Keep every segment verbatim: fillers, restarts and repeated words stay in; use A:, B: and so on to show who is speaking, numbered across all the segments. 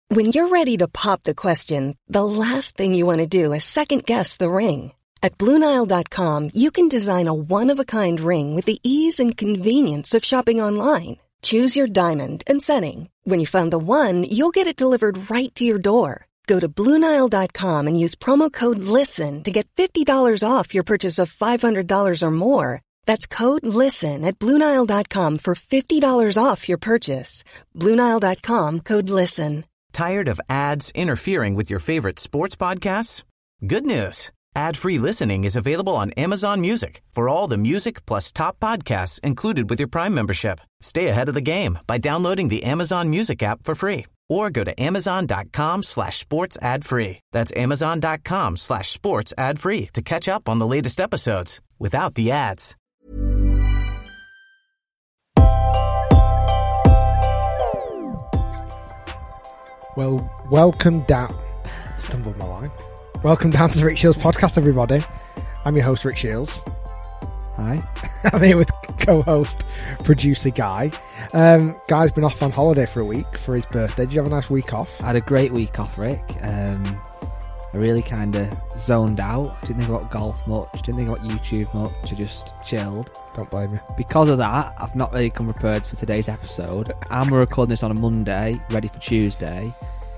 A: When you're ready to pop the question, the last thing you want to do is second-guess the ring. At Blue Nile dot com, you can design a one-of-a-kind ring with the ease and convenience of shopping online. Choose your diamond and setting. When you find the one, you'll get it delivered right to your door. Go to Blue Nile dot com and use promo code LISTEN to get fifty dollars off your purchase of five hundred dollars or more. That's code LISTEN at Blue Nile dot com for fifty dollars off your purchase. Blue Nile dot com, code LISTEN.
B: Tired of ads interfering with your favorite sports podcasts? Good news. Ad-free listening is available on Amazon Music for all the music plus top podcasts included with your Prime membership. Stay ahead of the game by downloading the Amazon Music app for free or go to amazon.com slash sports ad free. That's amazon.com slash sports ad free to catch up on the latest episodes without the ads.
C: Well, welcome down. Stumbled my line. Welcome down to the Rick Shields podcast, everybody. I'm your host, Rick Shields.
D: Hi.
C: I'm here with co-host, producer Guy. Um, Guy's been off on holiday for a week for his birthday. Did you have a nice week off?
D: I had a great week off, Rick. Um, I really kind of zoned out. Didn't think about golf much. Didn't think about YouTube much. I just chilled.
C: Don't blame you.
D: Because of that, I've not really come prepared for today's episode. And we're recording this on a Monday, ready for Tuesday.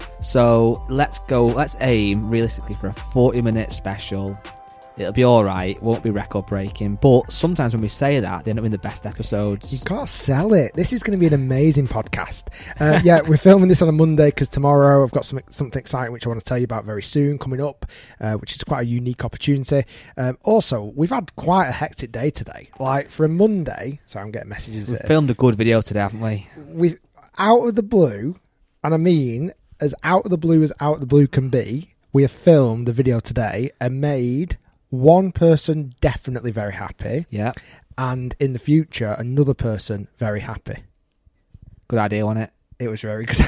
D: So let's go, let's aim realistically for a forty minute special. It'll be alright, won't be record breaking, but sometimes when we say that, they end up in the best episodes.
C: You've got to sell it. This is going to be an amazing podcast. Uh, yeah, we're filming this on a Monday because tomorrow I've got some, something exciting which I want to tell you about very soon coming up, uh, which is quite a unique opportunity. Um, also, we've had quite a hectic day today. Like for a Monday, sorry, I'm getting messages
D: We've
C: here.
D: filmed a good video today, haven't we?
C: We've, out of the blue, and I mean as out of the blue as out of the blue can be, we have filmed the video today and made one person definitely very happy.
D: Yeah.
C: And in the future, another person very happy.
D: Good idea, wasn't it?
C: It was very good.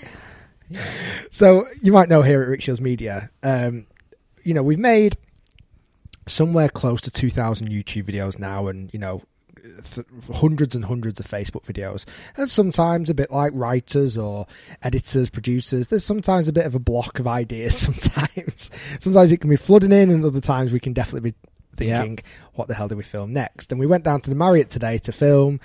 C: Yeah. So you might know here at Rick Shields Media, um, you know, we've made somewhere close to two thousand YouTube videos now and, you know, th- hundreds and hundreds of Facebook videos. And sometimes a bit like writers or editors, producers, there's sometimes a bit of a block of ideas sometimes. Sometimes it can be flooding in and other times we can definitely be thinking, yeah, what the hell do we film next? And we went down to the Marriott today to film,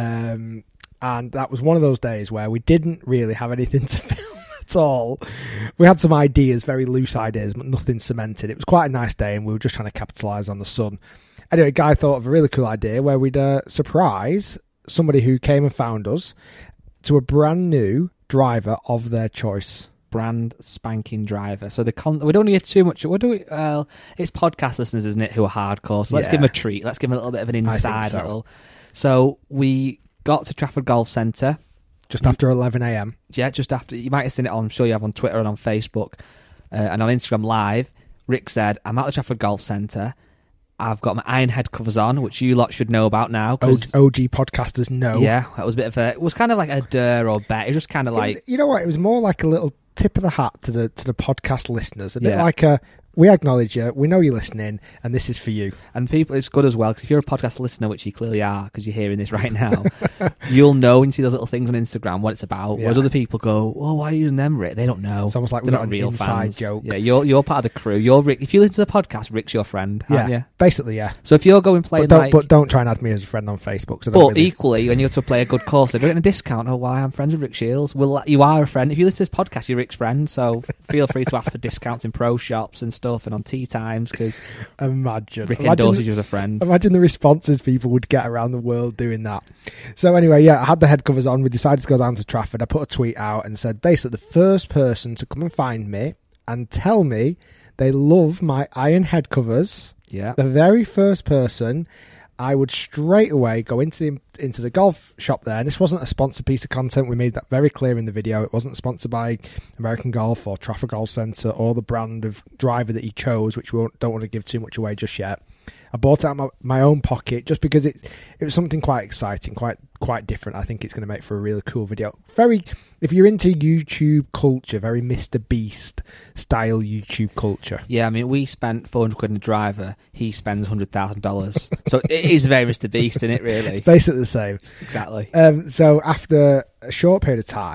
C: um, and that was one of those days where we didn't really have anything to film at all. We had some ideas, very loose ideas, but nothing cemented. It was quite a nice day and we were just trying to capitalise on the sun. Anyway, Guy thought of a really cool idea where we'd uh, surprise somebody who came and found us to a brand new driver of their choice.
D: Brand spanking driver. So the con- we don't need too much. What do we? Well, it's podcast listeners, isn't it, who are hardcore? So let's
C: Yeah.
D: give them a treat. Let's give them a little bit of an
C: I think
D: inside
C: so.
D: little. So we got to Trafford Golf Centre
C: just after eleven a.m.
D: Yeah, just after. You might have seen it on. I'm sure you have on Twitter and on Facebook uh, and on Instagram Live. Rick said, "I'm at the Trafford Golf Centre. I've got my iron head covers on, which you lot should know about now."
C: O- O G podcasters know.
D: Yeah, that was a bit of a. It was kind of like a dare or bet. It was just kind of like,
C: you know what? It was more like a little tip of the hat to the to the podcast listeners. A bit
D: Yeah.
C: like a, we acknowledge you, we know you're listening, and this is for you.
D: And people, it's good as well because if you're a podcast listener, which you clearly are, because you're hearing this right now, you'll know when you see those little things on Instagram what it's about.
C: Yeah.
D: Whereas other people go, "Oh, why are you using them, Rick?" They don't know.
C: It's almost like
D: they're
C: we've
D: not
C: got an
D: real
C: inside
D: fans.
C: joke.
D: Yeah, you're you're part of the crew. You're Rick. If you listen to the podcast, Rick's your friend, aren't
C: Yeah,
D: you?
C: basically, yeah.
D: So if you're going playing
C: But don't,
D: like,
C: but don't try and add me as a friend on Facebook. 'Cause I don't
D: but
C: really-
D: equally, when you go to play a good course, they're getting a discount. Oh, why? I'm friends with Rick Shields. Well, you are a friend. If you listen to this podcast, you're Rick's friend. So feel free to ask for discounts in pro shops and stuff and on tea times because
C: imagine
D: Rick
C: imagine,
D: endorses you as a friend.
C: Imagine the responses people would get around the world doing that. So anyway, yeah, I had the head covers on. We decided to go down to Trafford. I put a tweet out and said, basically, the first person to come and find me and tell me they love my iron head covers,
D: Yeah.
C: the very first person, I would straight away go into the into the golf shop there. And this wasn't a sponsored piece of content. We made that very clear in the video. It wasn't sponsored by American Golf or Trafford Golf Centre or the brand of driver that he chose, which we won't, don't want to give too much away just yet. I bought it out of my, my own pocket just because it it was something quite exciting, quite quite different. I think it's going to make for a really cool video. Very, if you're into YouTube culture, very Mister Beast style YouTube culture.
D: Yeah, I mean, we spent four hundred quid on a driver. He spends one hundred thousand dollars. So it is very Mister Beast, isn't it, really?
C: It's basically the same.
D: Exactly.
C: Um, so after a short period of time,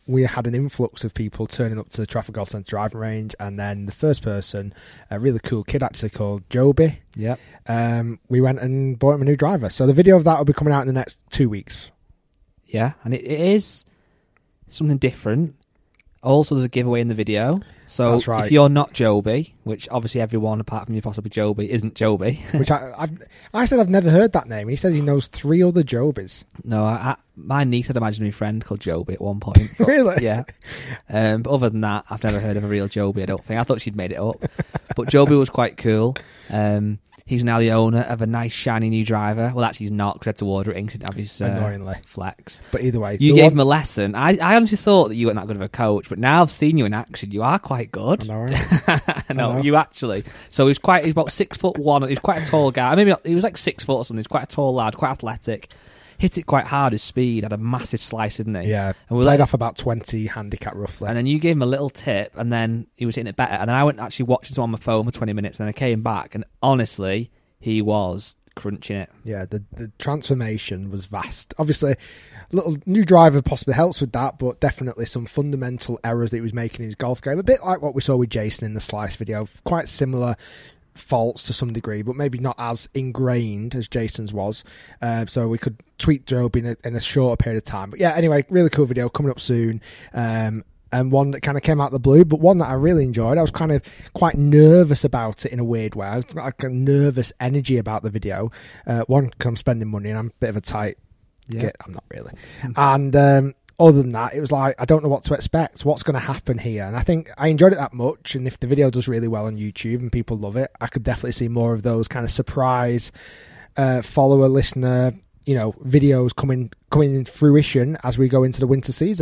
C: we had an influx of people turning up to the Trafford Golf Centre driving range, and then the first person, a really cool kid actually called Joby.
D: Yeah.
C: Um, we went and bought him a new driver. So the video of that will be coming out in the next two weeks.
D: Yeah, and it, it is something different. Also, there's a giveaway in the video. So
C: That's right.
D: if you're not Joby, which obviously everyone apart from you possibly Joby isn't Joby.
C: Which I I've, I said I've never heard that name. He says he knows three other Jobys.
D: No, I, I, my niece had an imaginary friend called Joby at one point. But,
C: Really?
D: Yeah. Um, but other than that, I've never heard of a real Joby, I don't think. I thought she'd made it up. But Joby was quite cool. Um, he's now the owner of a nice, shiny new driver. Well, actually, he's not, because he had to order it in, because he didn't have his uh,
C: Annoyingly.
D: flex.
C: But either way.
D: You
C: the
D: gave
C: one-
D: him a lesson. I, I honestly thought that you weren't that good of a coach, but now I've seen you in action. You are quite good.
C: I know, right?
D: no,
C: I know.
D: you actually. So he's quite. He's about six foot one. He's quite a tall guy. Maybe not, he was like six foot or something. He's quite a tall lad, quite athletic. Hit it quite hard. His speed had a massive slice, didn't he?
C: Yeah.
D: And we
C: Played
D: let,
C: off about twenty handicap roughly.
D: and then you gave him a little tip, and then he was hitting it better. And then I went actually watching some on my phone for twenty minutes, and then I came back, and honestly, he was crunching it.
C: Yeah, the the transformation was vast. Obviously, a little new driver possibly helps with that, but definitely some fundamental errors that he was making in his golf game. A bit like what we saw with Jason in the Slice video. Quite similar faults to some degree, but maybe not as ingrained as Jason's was. Uh, so we could tweak Joby in a, in a shorter period of time. But yeah, anyway, really cool video coming up soon. Um, and one that kind of came out of the blue, but one that I really enjoyed. I was kind of quite nervous about it in a weird way. I was like a nervous energy about the video. Uh, one, because I'm spending money and I'm a bit of a tight
D: Yeah.
C: git. I'm not really. And um, other than that, it was like, I don't know what to expect. What's going to happen here? And I think I enjoyed it that much. And if the video does really well on YouTube and people love it, I could definitely see more of those kind of surprise uh, follower, listener, you know, videos coming coming in fruition as we go into the winter season.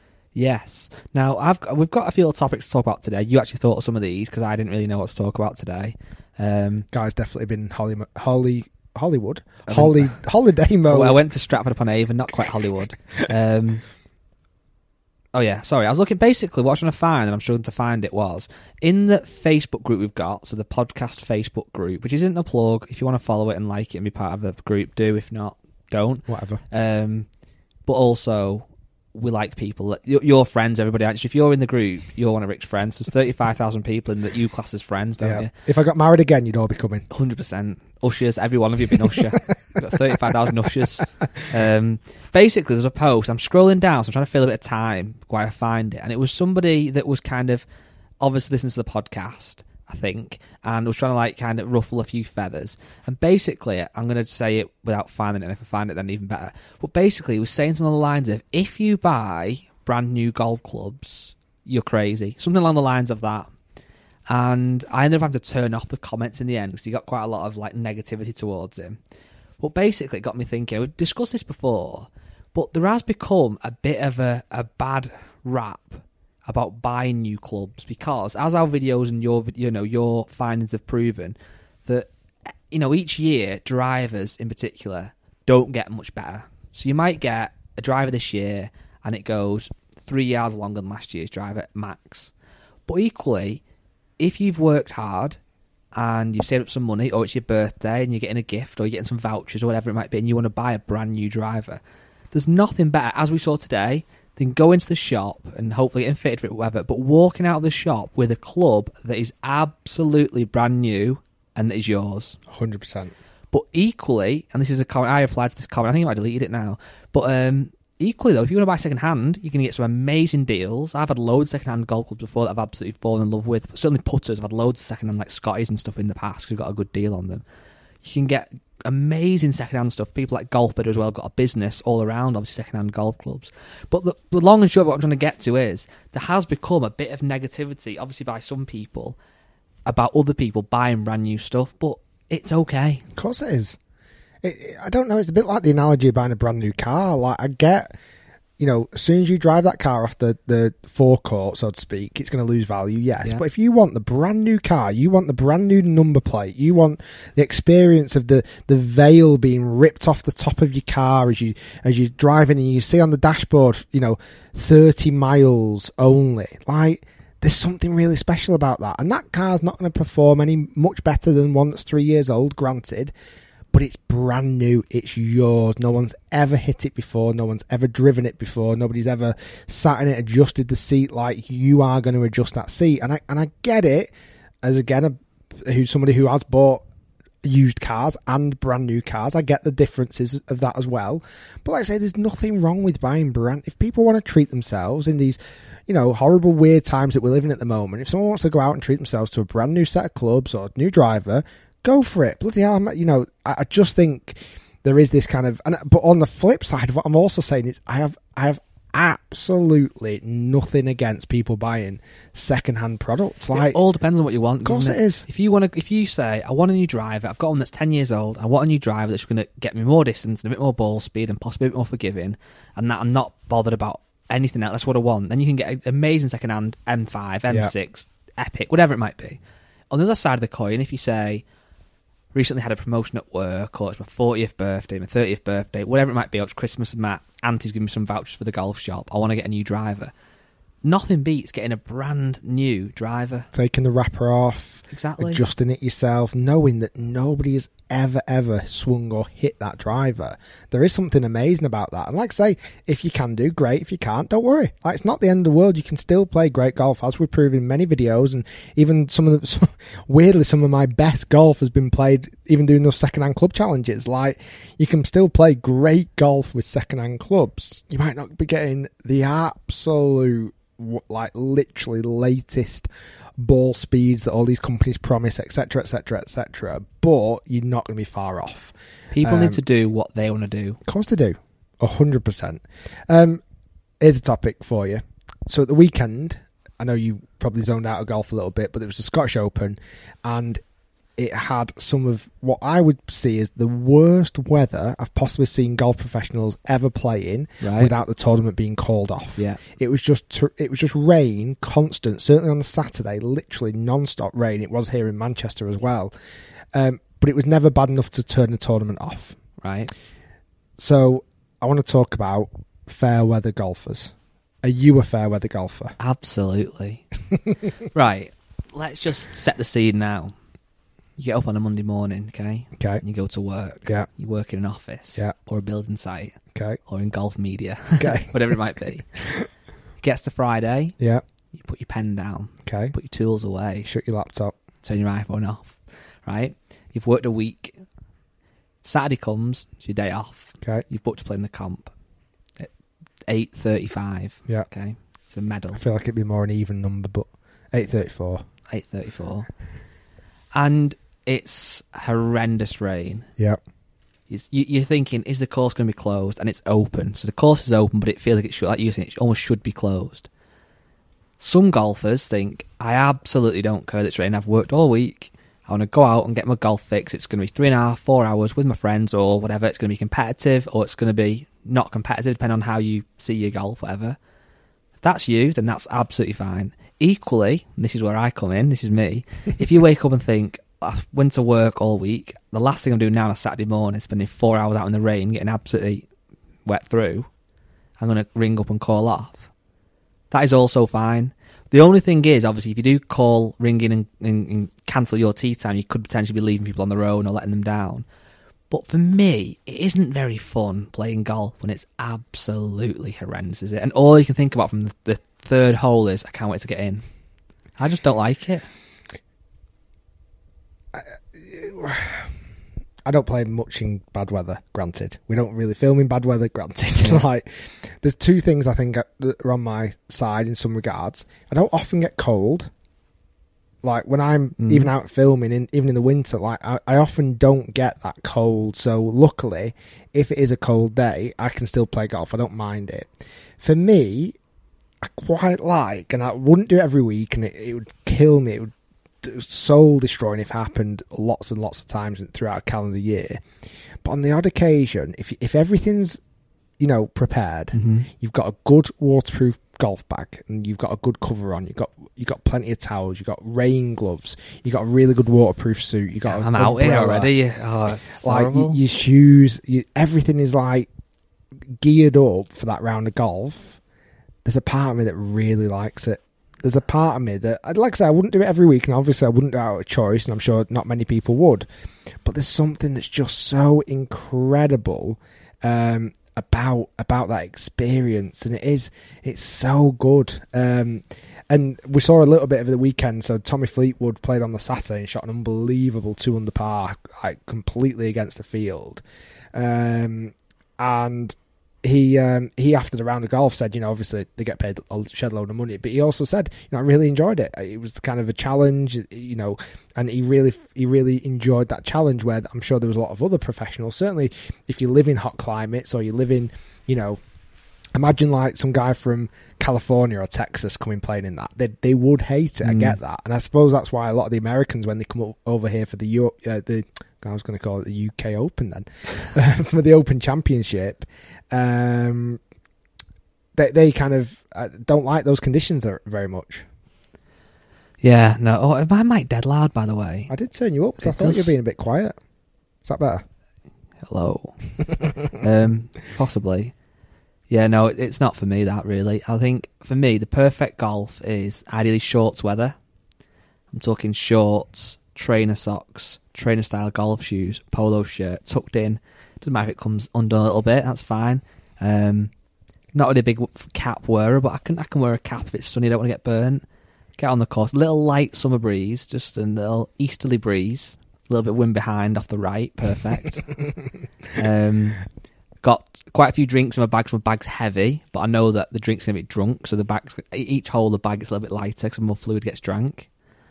D: Yes. Now I've got, we've got a few little topics to talk about today. You actually thought of some of these because I didn't really know what to talk about today. Um,
C: Guys, definitely been Holly, Holly, Hollywood, Holly, holiday mode.
D: Well, I went to Stratford upon Avon, not quite Hollywood. Um, oh yeah, sorry. I was looking. Basically, what I was trying to find, and I'm struggling to find it, was in the Facebook group we've got. So the podcast Facebook group, which isn't a plug. If you want to follow it and like it and be part of the group, do. If not, don't.
C: Whatever.
D: Um, but also, we like people. Your, your friends, everybody. Actually, if you're in the group, you're one of Rick's friends. There's thirty-five thousand people in that you class as friends, don't
C: Yeah.
D: you?
C: If I got married again, you'd all be coming.
D: one hundred percent. Ushers, every one of you have been usher. We've got thirty-five thousand ushers. Um, basically, there's a post. I'm scrolling down, so I'm trying to fill a bit of time while I find it. And it was somebody that was kind of obviously listening to the podcast, I think, and was trying to like kind of ruffle a few feathers. And basically, I'm going to say it without finding it, and if I find it, then even better. But basically, it was saying something along the lines of, if you buy brand new golf clubs, you're crazy. Something along the lines of that. And I ended up having to turn off the comments in the end because he got quite a lot of like negativity towards him. But basically, it got me thinking. We've discussed this before, but there has become a bit of a, a bad rap about buying new clubs because, as our videos and your you know your findings have proven, that you know each year drivers in particular don't get much better. So you might get a driver this year and it goes three yards longer than last year's driver max. But equally, if you've worked hard and you've saved up some money, or it's your birthday and you're getting a gift, or you're getting some vouchers or whatever it might be, and you want to buy a brand new driver, there's nothing better, as we saw today, than go into the shop and hopefully getting fitted for it, whatever, but walking out of the shop with a club that is absolutely brand new and that is yours.
C: one hundred percent.
D: But equally, and this is a comment, I applied to this comment, I think I might have deleted it now, but um, equally though, if you want to buy second hand, you can get some amazing deals. I've had loads of second hand golf clubs before that I've absolutely fallen in love with. Certainly putters, I've had loads of second hand like Scotties and stuff in the past because we've got a good deal on them. You can get amazing second hand stuff. People like Golf Bidder as well got a business all around obviously second hand golf clubs. But the, the long and short of what I'm trying to get to is there has become a bit of negativity, obviously by some people, about other people buying brand new stuff, but it's okay.
C: Of course it is. It, it, I don't know. It's a bit like the analogy of buying a brand new car. Like I get, you know, as soon as you drive that car off the, the forecourt, so to speak, it's going to lose value, yes.
D: Yeah.
C: But if you want the brand new car, you want the brand new number plate, you want the experience of the, the veil being ripped off the top of your car as you as you're driving and you see on the dashboard, you know, thirty miles only. Like, there's something really special about that. And that car's not going to perform any much better than one that's three years old, granted. but it's brand new. It's yours. No one's ever hit it before. No one's ever driven it before. Nobody's ever sat in it, adjusted the seat like you are going to adjust that seat. And I and I get it as, again, a, who's somebody who has bought used cars and brand new cars. I get the differences of that as well. But like I say, there's nothing wrong with buying brand. If people want to treat themselves in these, you know, horrible, weird times that we're living at the moment, if someone wants to go out and treat themselves to a brand new set of clubs or a new driver, go for it. Bloody hell, I'm, you know, I, I just think there is this kind of, and but on the flip side, what I'm also saying is I have, I have absolutely nothing against people buying second-hand products. Like,
D: it all depends on what you want.
C: Of course it?
D: it
C: is.
D: If you want to, if you say, I want a new driver, I've got one that's ten years old, I want a new driver that's going to get me more distance and a bit more ball speed and possibly a bit more forgiving, and that I'm not bothered about anything else, that's what I want, then you can get an amazing second-hand M five, M six, yeah. Epic, whatever it might be. On the other side of the coin, if you say, recently had a promotion at work, or it's my fortieth birthday, my thirtieth birthday, whatever it might be, or it's Christmas and my auntie's giving me some vouchers for the golf shop, I want to get a new driver. Nothing beats getting a brand new driver.
C: Taking the wrapper off,
D: exactly,
C: adjusting it yourself, knowing that nobody has ever, ever swung or hit that driver. There is something amazing about that. And like I say, if you can do, great. If you can't, don't worry. Like, it's not the end of the world. You can still play great golf, as we've proven in many videos. And even some of the, some, weirdly, some of my best golf has been played even doing those second-hand club challenges. Like, you can still play great golf with second-hand clubs. You might not be getting the absolute, like, literally latest ball speeds that all these companies promise, etc, etc, etc, but you're not going to be far off.
D: People
C: um,
D: need to do what they want to do.
C: Of course they do, one hundred percent. Um, here's a topic for you. So at the weekend, I know you probably zoned out of golf a little bit, but there was the Scottish Open, and it had some of what I would see as the worst weather I've possibly seen golf professionals ever play in, right, without the tournament being called off.
D: Yeah.
C: It was just it was just rain, constant, certainly on the Saturday, literally non-stop rain. It was here in Manchester as well. Um, but it was never bad enough to turn the tournament off.
D: Right.
C: So I want to talk about fair weather golfers. Are you a fair weather golfer?
D: Absolutely. Right. Let's just set the scene now. You get up on a Monday morning, okay?
C: Okay.
D: And you go to work.
C: Yeah.
D: You work in an office.
C: Yeah.
D: Or a building site.
C: Okay.
D: Or in golf media.
C: Okay.
D: Whatever it might be. It gets to Friday.
C: Yeah.
D: You put your pen down.
C: Okay.
D: Put your tools away.
C: Shut your laptop.
D: Turn your iPhone off. Right? You've worked a week. Saturday comes. It's your day off.
C: Okay.
D: You've booked to play in the comp. At eight thirty-five.
C: Yeah.
D: Okay. It's a medal.
C: I feel like it'd be more an even number, but eight thirty-four.
D: eight thirty-four. And it's horrendous rain.
C: Yeah.
D: It's, you, you're thinking, is the course going to be closed? And it's open. So the course is open, but it feels like it should, like you're saying, it almost should be closed. Some golfers think, I absolutely don't care that it's raining. I've worked all week. I want to go out and get my golf fix. It's going to be three and a half, four hours with my friends or whatever. It's going to be competitive or it's going to be not competitive, depending on how you see your golf, whatever. If that's you, then that's absolutely fine. Equally, and this is where I come in, this is me, if you wake up and think, I went to work all week, the last thing I'm doing now on a Saturday morning is spending four hours out in the rain, getting absolutely wet through, I'm going to ring up and call off. That is also fine. The only thing is, obviously, if you do call, ring in and, and, and cancel your tee time, you could potentially be leaving people on their own or letting them down. But for me, it isn't very fun playing golf when it's absolutely horrendous, is it? And all you can think about from the, the third hole is, I can't wait to get in. I just don't like it.
C: I don't play much in bad weather, granted. We don't really film in bad weather, granted. Yeah. Like, there's two things I think that are on my side in some regards. I don't often get cold. Like, when I'm mm. even out filming, in, even in the winter, like I, I often don't get that cold. So, luckily, if it is a cold day, I can still play golf. I don't mind it. For me, I quite like, and I wouldn't do it every week, and it, it would kill me. It would soul destroying if it happened lots and lots of times throughout a calendar year. But on the odd occasion, if if everything's, you know, prepared, mm-hmm. you've got a good waterproof golf bag and you've got a good cover on, you've got you've got plenty of towels, you've got rain gloves, you've got a really good waterproof suit, you've got
D: yeah,
C: a
D: I'm out here already. Oh, it's
C: like
D: horrible.
C: y- your shoes, you, everything is like geared up for that round of golf. There's a part of me that really likes it. there's a part of me that, like I say, I wouldn't do it every week, and obviously I wouldn't do it out of choice, and I'm sure not many people would. But there's something that's just so incredible um, about about that experience, and it is it's so good. Um, and we saw a little bit of the weekend. So Tommy Fleetwood played on the Saturday and shot an unbelievable two under par, like completely against the field, um, and. He um, he after the round of golf said, you know, obviously they get paid a shed load of money, but he also said, you know, I really enjoyed it. It was kind of a challenge, you know, and he really he really enjoyed that challenge. Where I'm sure there was a lot of other professionals. Certainly, if you live in hot climates or you live in, you know, imagine like some guy from California or Texas coming playing in that, they they would hate it. Mm. I get that, and I suppose that's why a lot of the Americans, when they come up over here for the Euro, uh, the I was going to call it the U K Open then, for the Open Championship. Um, they they kind of uh, don't like those conditions very much.
D: Yeah, no. Oh, am I mic dead loud, by the way?
C: I did turn you up, because I thought does... you were being a bit quiet. Is that better?
D: Hello. um, possibly. Yeah, no, it, it's not for me, that, really. I think, for me, the perfect golf is ideally shorts weather. I'm talking shorts, trainer socks, trainer-style golf shoes, polo shirt, tucked in. Doesn't matter if it comes undone a little bit, that's fine. Um, not really a big cap wearer, but I can I can wear a cap if it's sunny, I don't want to get burnt. Get on the course, little light summer breeze, just a little easterly breeze, a little bit wind behind off the right, perfect. um, got quite a few drinks in my bag, so my bag's heavy, but I know that the drink's going to be drunk, so the bag, each hole of the bag is a little bit lighter because more fluid gets drank.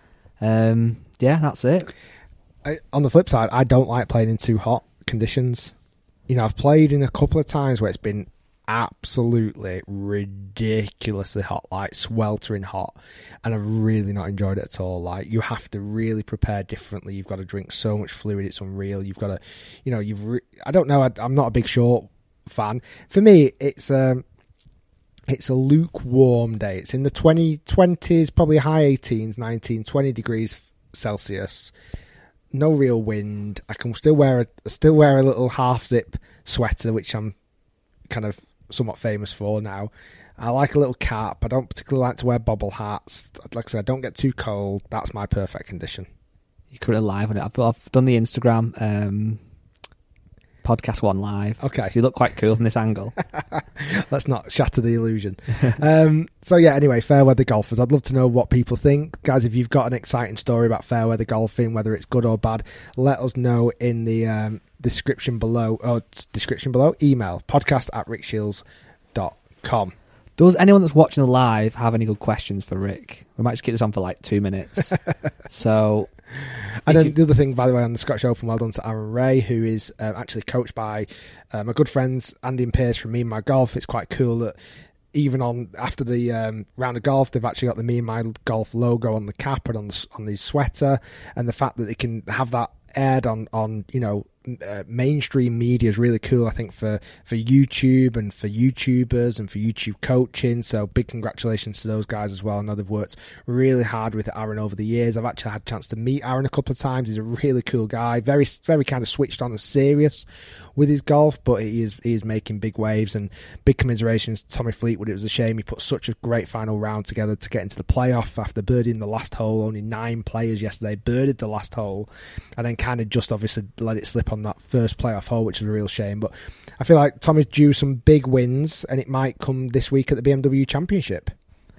D: Um, yeah, that's it.
C: I, on the flip side, I don't like playing in too hot conditions. You know, I've played in a couple of times where it's been absolutely ridiculously hot, like sweltering hot, and I've really not enjoyed it at all. Like, you have to really prepare differently. You've got to drink so much fluid, it's unreal. You've got to, you know, you've. Re- I don't know. I, I'm not a big short fan. For me, it's um, it's a lukewarm day. It's in the twenty twenties, probably high eighteens, nineteen, twenty degrees Celsius. No real wind. I can still wear a still wear a little half zip sweater, which I'm kind of somewhat famous for now. I like a little cap. I don't particularly like to wear bobble hats. Like I said, I don't get too cold. That's my perfect condition.
D: You're currently live on it. I've, I've done the Instagram um, podcast one live.
C: Okay,
D: so you look quite cool from this angle.
C: Let's not shatter the illusion. um, so yeah, anyway, fair weather golfers. I'd love to know what people think, guys. If you've got an exciting story about fair weather golfing, whether it's good or bad, let us know in the um, description below. Or description below. Email podcast at rick shields dot com.
D: Does anyone that's watching the live have any good questions for Rick? We might just keep this on for like two minutes. so.
C: And then you... the other thing, by the way, on the Scottish Open, well done to Aaron Ray, who is uh, actually coached by uh, my good friends Andy and Pierce from Me and My Golf. It's quite cool that even on after the um, round of golf, they've actually got the Me and My Golf logo on the cap and on the on the sweater, and the fact that they can have that aired on on you know uh, mainstream media is really cool. I think for for YouTube and for YouTubers and for YouTube coaching. So big congratulations to those guys as well. I know they've worked really hard with Aaron over the years. I've actually had a chance to meet Aaron a couple of times. He's a really cool guy, very very kind of switched on and serious with his golf, but he is he is making big waves, and big commiserations to Tommy Fleetwood. It was a shame he put such a great final round together to get into the playoff after birdieing the last hole. Only nine players yesterday birdied the last hole, and then kind of just obviously let it slip on that first playoff hole, which is a real shame. But I feel like Tommy's due some big wins, and it might come this week at the B M W Championship,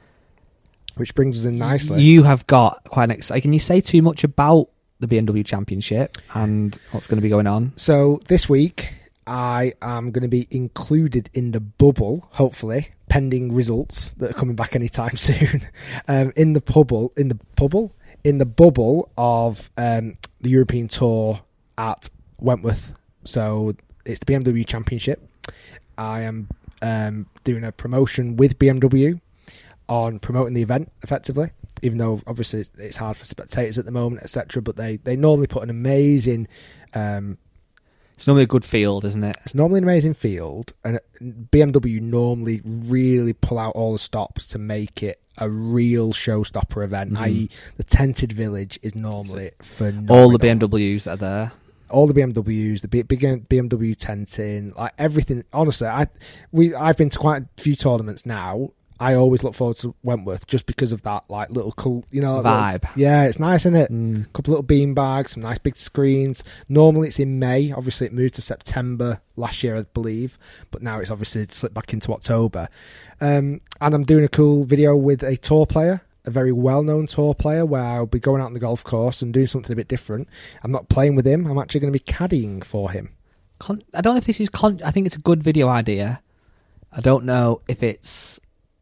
C: which brings us in nicely.
D: You have got quite an exciting. Can you say too much about the B M W Championship and what's going to be going on?
C: So this week I am going to be included in the bubble, hopefully, pending results that are coming back anytime soon. um, in the bubble, in the bubble, in the bubble of um, the European Tour at Wentworth. So it's the B M W Championship. I am um, doing a promotion with B M W on promoting the event effectively, even though obviously it's hard for spectators at the moment, et cetera. But they, they normally put an amazing... Um,
D: it's normally a good field, isn't it?
C: It's normally an amazing field, and B M W normally really pull out all the stops to make it a real showstopper event, mm-hmm. that is the Tented Village is normally phenomenal.
D: All the B M Ws that are there.
C: All the B M Ws, the big, big B M W tenting, like everything. Honestly, I we I've been to quite a few tournaments now. I always look forward to Wentworth just because of that, like little cool, you know,
D: vibe.
C: Little, yeah, it's nice, isn't it?
D: Mm.
C: A couple little bean bags, some nice big screens. Normally it's in May. Obviously it moved to September last year, I believe, but now it's obviously slipped back into October. Um, and I'm doing a cool video with a tour player, a very well-known tour player, where I'll be going out on the golf course and doing something a bit different. I'm not playing with him. I'm actually going to be caddying for him.
D: Con- I don't know if this is... Con- I think it's a good video idea. I don't know if it's...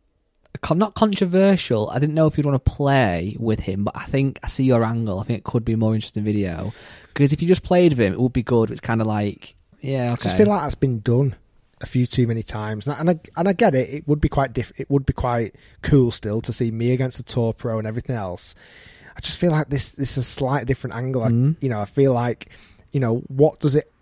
D: not controversial. I didn't know if you'd want to play with him, but I think I see your angle. I think it could be a more interesting video, because if you just played with him, it would be good. It's kind of like, yeah, okay.
C: I just feel like that's been done a few too many times, and I and I get it. It would be quite diff- It would be quite cool still to see me against the Tour Pro and everything else. I just feel like this this is a slightly different angle.
D: Mm.
C: I, you know, I feel like, you know, what does it?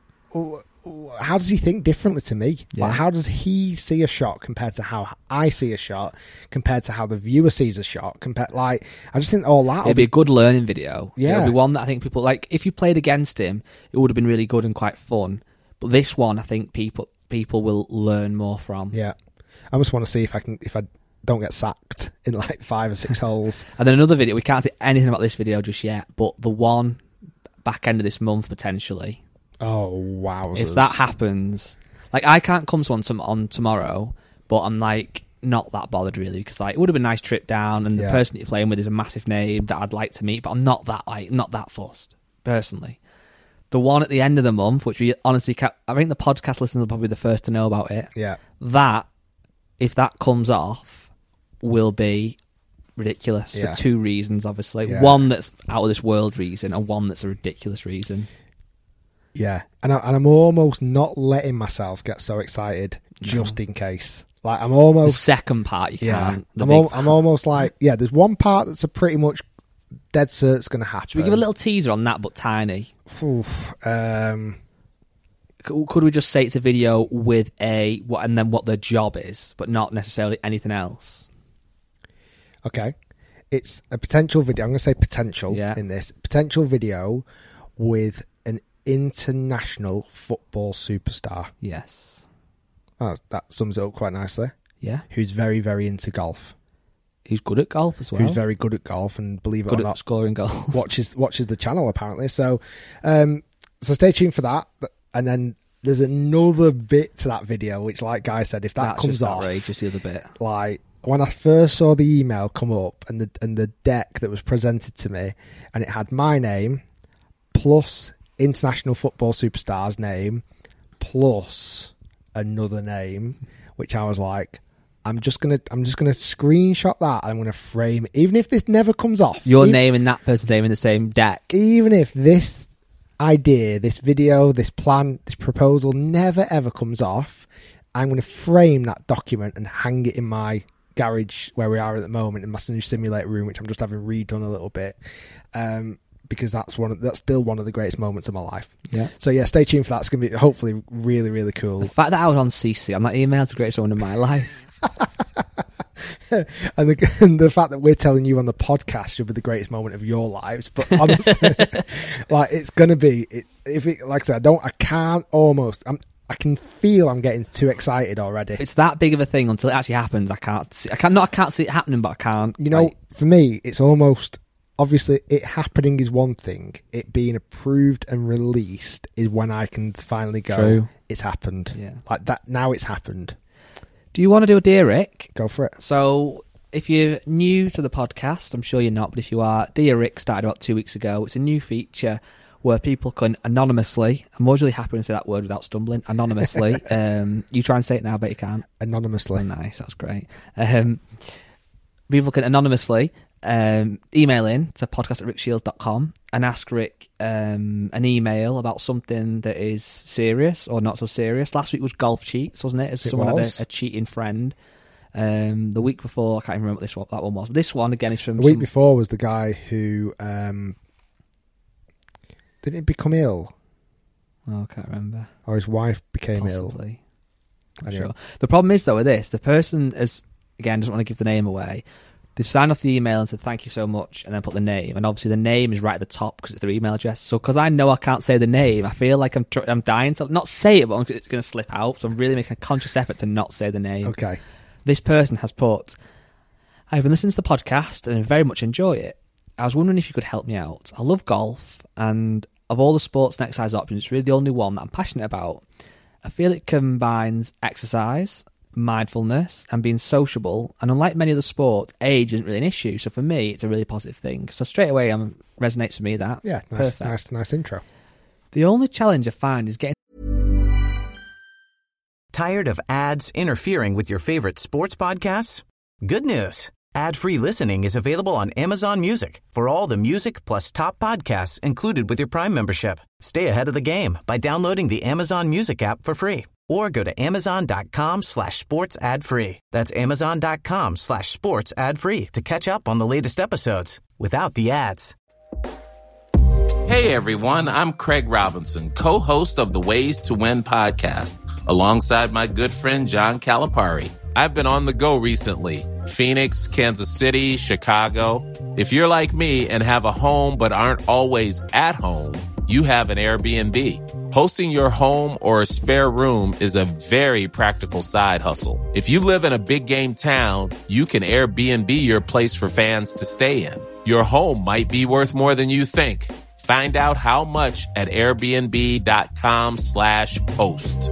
C: How does he think differently to me?
D: Yeah.
C: Like, how does he see a shot compared to how I see a shot, compared to how the viewer sees a shot? Compared, like, I just think all that
D: it'd be a good learning video.
C: Yeah,
D: it'll be one that I think people like. If you played against him, it would have been really good and quite fun. But this one, I think people people will learn more from.
C: Yeah, I just want to see if I can if I don't get sacked in like five or six holes.
D: And then another video. We can't say anything about this video just yet, but the one back end of this month potentially.
C: Oh wow!
D: If that happens, like I can't come to one tom- on tomorrow, but I'm like not that bothered really, because like it would have been a nice trip down, and the
C: yeah.
D: person that you're playing with is a massive name that I'd like to meet, but I'm not that like not that fussed personally. The one at the end of the month, which we honestly can't, I think the podcast listeners are probably the first to know about it.
C: Yeah,
D: that if that comes off, will be ridiculous
C: yeah.
D: for two reasons. Obviously,
C: yeah.
D: one that's out of this world reason, and one that's a ridiculous reason.
C: Yeah, and, I, and I'm almost not letting myself get so excited just
D: no.
C: in case. Like I'm almost
D: the second part you
C: yeah,
D: can't. The
C: I'm,
D: big
C: al- I'm almost like yeah. There's one part that's a pretty much dead cert it's going to happen.
D: Should we give a little teaser on that, but tiny?
C: Oof, um,
D: could, could we just say it's a video with a what, and then what the job is, but not necessarily anything else?
C: Okay, it's a potential video. I'm going to say potential
D: yeah.
C: in this potential video with an international football superstar.
D: Yes.
C: Oh, that sums it up quite nicely.
D: Yeah.
C: Who's very, very into golf.
D: Who's good at golf as well.
C: Who's very good at golf, and believe it
D: good
C: or not,
D: at scoring goals.
C: watches watches the channel apparently. So, um, so stay tuned for that. And then there's another bit to that video, which, like Guy said, if that
D: That's
C: comes
D: just
C: off,
D: outrageous, the other bit.
C: Like when I first saw the email come up and the and the deck that was presented to me, and it had my name plus international football superstar's name plus another name, which I was like, I'm just gonna I'm just gonna screenshot that and I'm gonna frame it. Even if this never comes off,
D: your
C: even,
D: name and that person's name in the same deck,
C: even if this idea, this video, this plan, this proposal never ever comes off, I'm gonna frame that document and hang it in my garage where we are at the moment, in my new simulator room, which I'm just having redone a little bit. Um, because that's one of, that's still one of the greatest moments of my life.
D: Yeah.
C: So yeah, stay tuned for that. It's going to be hopefully really, really cool.
D: The fact that I was on C C on that email is the greatest moment of my life.
C: and, the, and the fact that we're telling you on the podcast should be the greatest moment of your lives. But honestly, like it's going to be, it, if it, like I said, I don't, I can't almost, I'm, I can feel I'm getting too excited already.
D: It's that big of a thing until it actually happens. I can't see, I can't, not, I can't see it happening, but I can't.
C: You know,
D: like,
C: for me, it's almost, obviously, it happening is one thing. It being approved and released is when I can finally go,
D: True.
C: It's happened.
D: Yeah.
C: Like that, now it's happened.
D: Do you want to do a Dear Rick?
C: Go for it.
D: So, if you're new to the podcast, I'm sure you're not, but if you are, Dear Rick started about two weeks ago. It's a new feature where people can anonymously, I'm always really happy to say that word without stumbling, anonymously. um, you try and say it now, but you can't.
C: Anonymously.
D: Oh, nice, that was great. Um, people can anonymously um, email in to podcast at rick shields dot com and ask Rick um, an email about something that is serious or not so serious. Last week was golf cheats, wasn't it? As
C: It
D: someone
C: was.
D: had a, a cheating friend. Um, the week before, I can't even remember what this one, that one was. But this one, again, is from...
C: The week
D: some...
C: before was the guy who... Um, didn't he become ill?
D: Oh, I can't remember.
C: Or his wife became
D: Possibly.
C: ill?
D: Not
C: Anyway.
D: sure. The problem is, though, with this, the person is, again, doesn't want to give the name away. They've signed off the email and said, thank you so much, and then put the name. And obviously the name is right at the top because it's their email address. So because I know I can't say the name, I feel like I'm tr- I'm dying to not say it, but I'm, it's going to slip out. So I'm really making a conscious effort to not say the name.
C: Okay.
D: This person has put, I've been listening to the podcast and I very much enjoy it. I was wondering if you could help me out. I love golf, and of all the sports and exercise options, it's really the only one that I'm passionate about. I feel it combines exercise, mindfulness, and being sociable, and unlike many other sports, age isn't really an issue. So for me, it's a really positive thing. So straight away, um, resonates with me that.
C: Yeah, nice,
D: Perfect.
C: nice, nice intro.
D: The only challenge I find is getting...
B: Tired of ads interfering with your favorite sports podcasts? Good news. Ad-free listening is available on Amazon Music for all the music plus top podcasts included with your Prime membership. Stay ahead of the game by downloading the Amazon Music app for free or go to amazon.com slash sports ad free. That's amazon.com slash sports ad free to catch up on the latest episodes without the ads.
E: Hey everyone, I'm Craig Robinson, co-host of the Ways to Win podcast, alongside my good friend John Calipari. I've been on the go recently. Phoenix, Kansas City, Chicago. If you're like me and have a home but aren't always at home, you have an Airbnb. Hosting your home or a spare room is a very practical side hustle. If you live in a big game town, you can Airbnb your place for fans to stay in. Your home might be worth more than you think. Find out how much at airbnb.com slash host.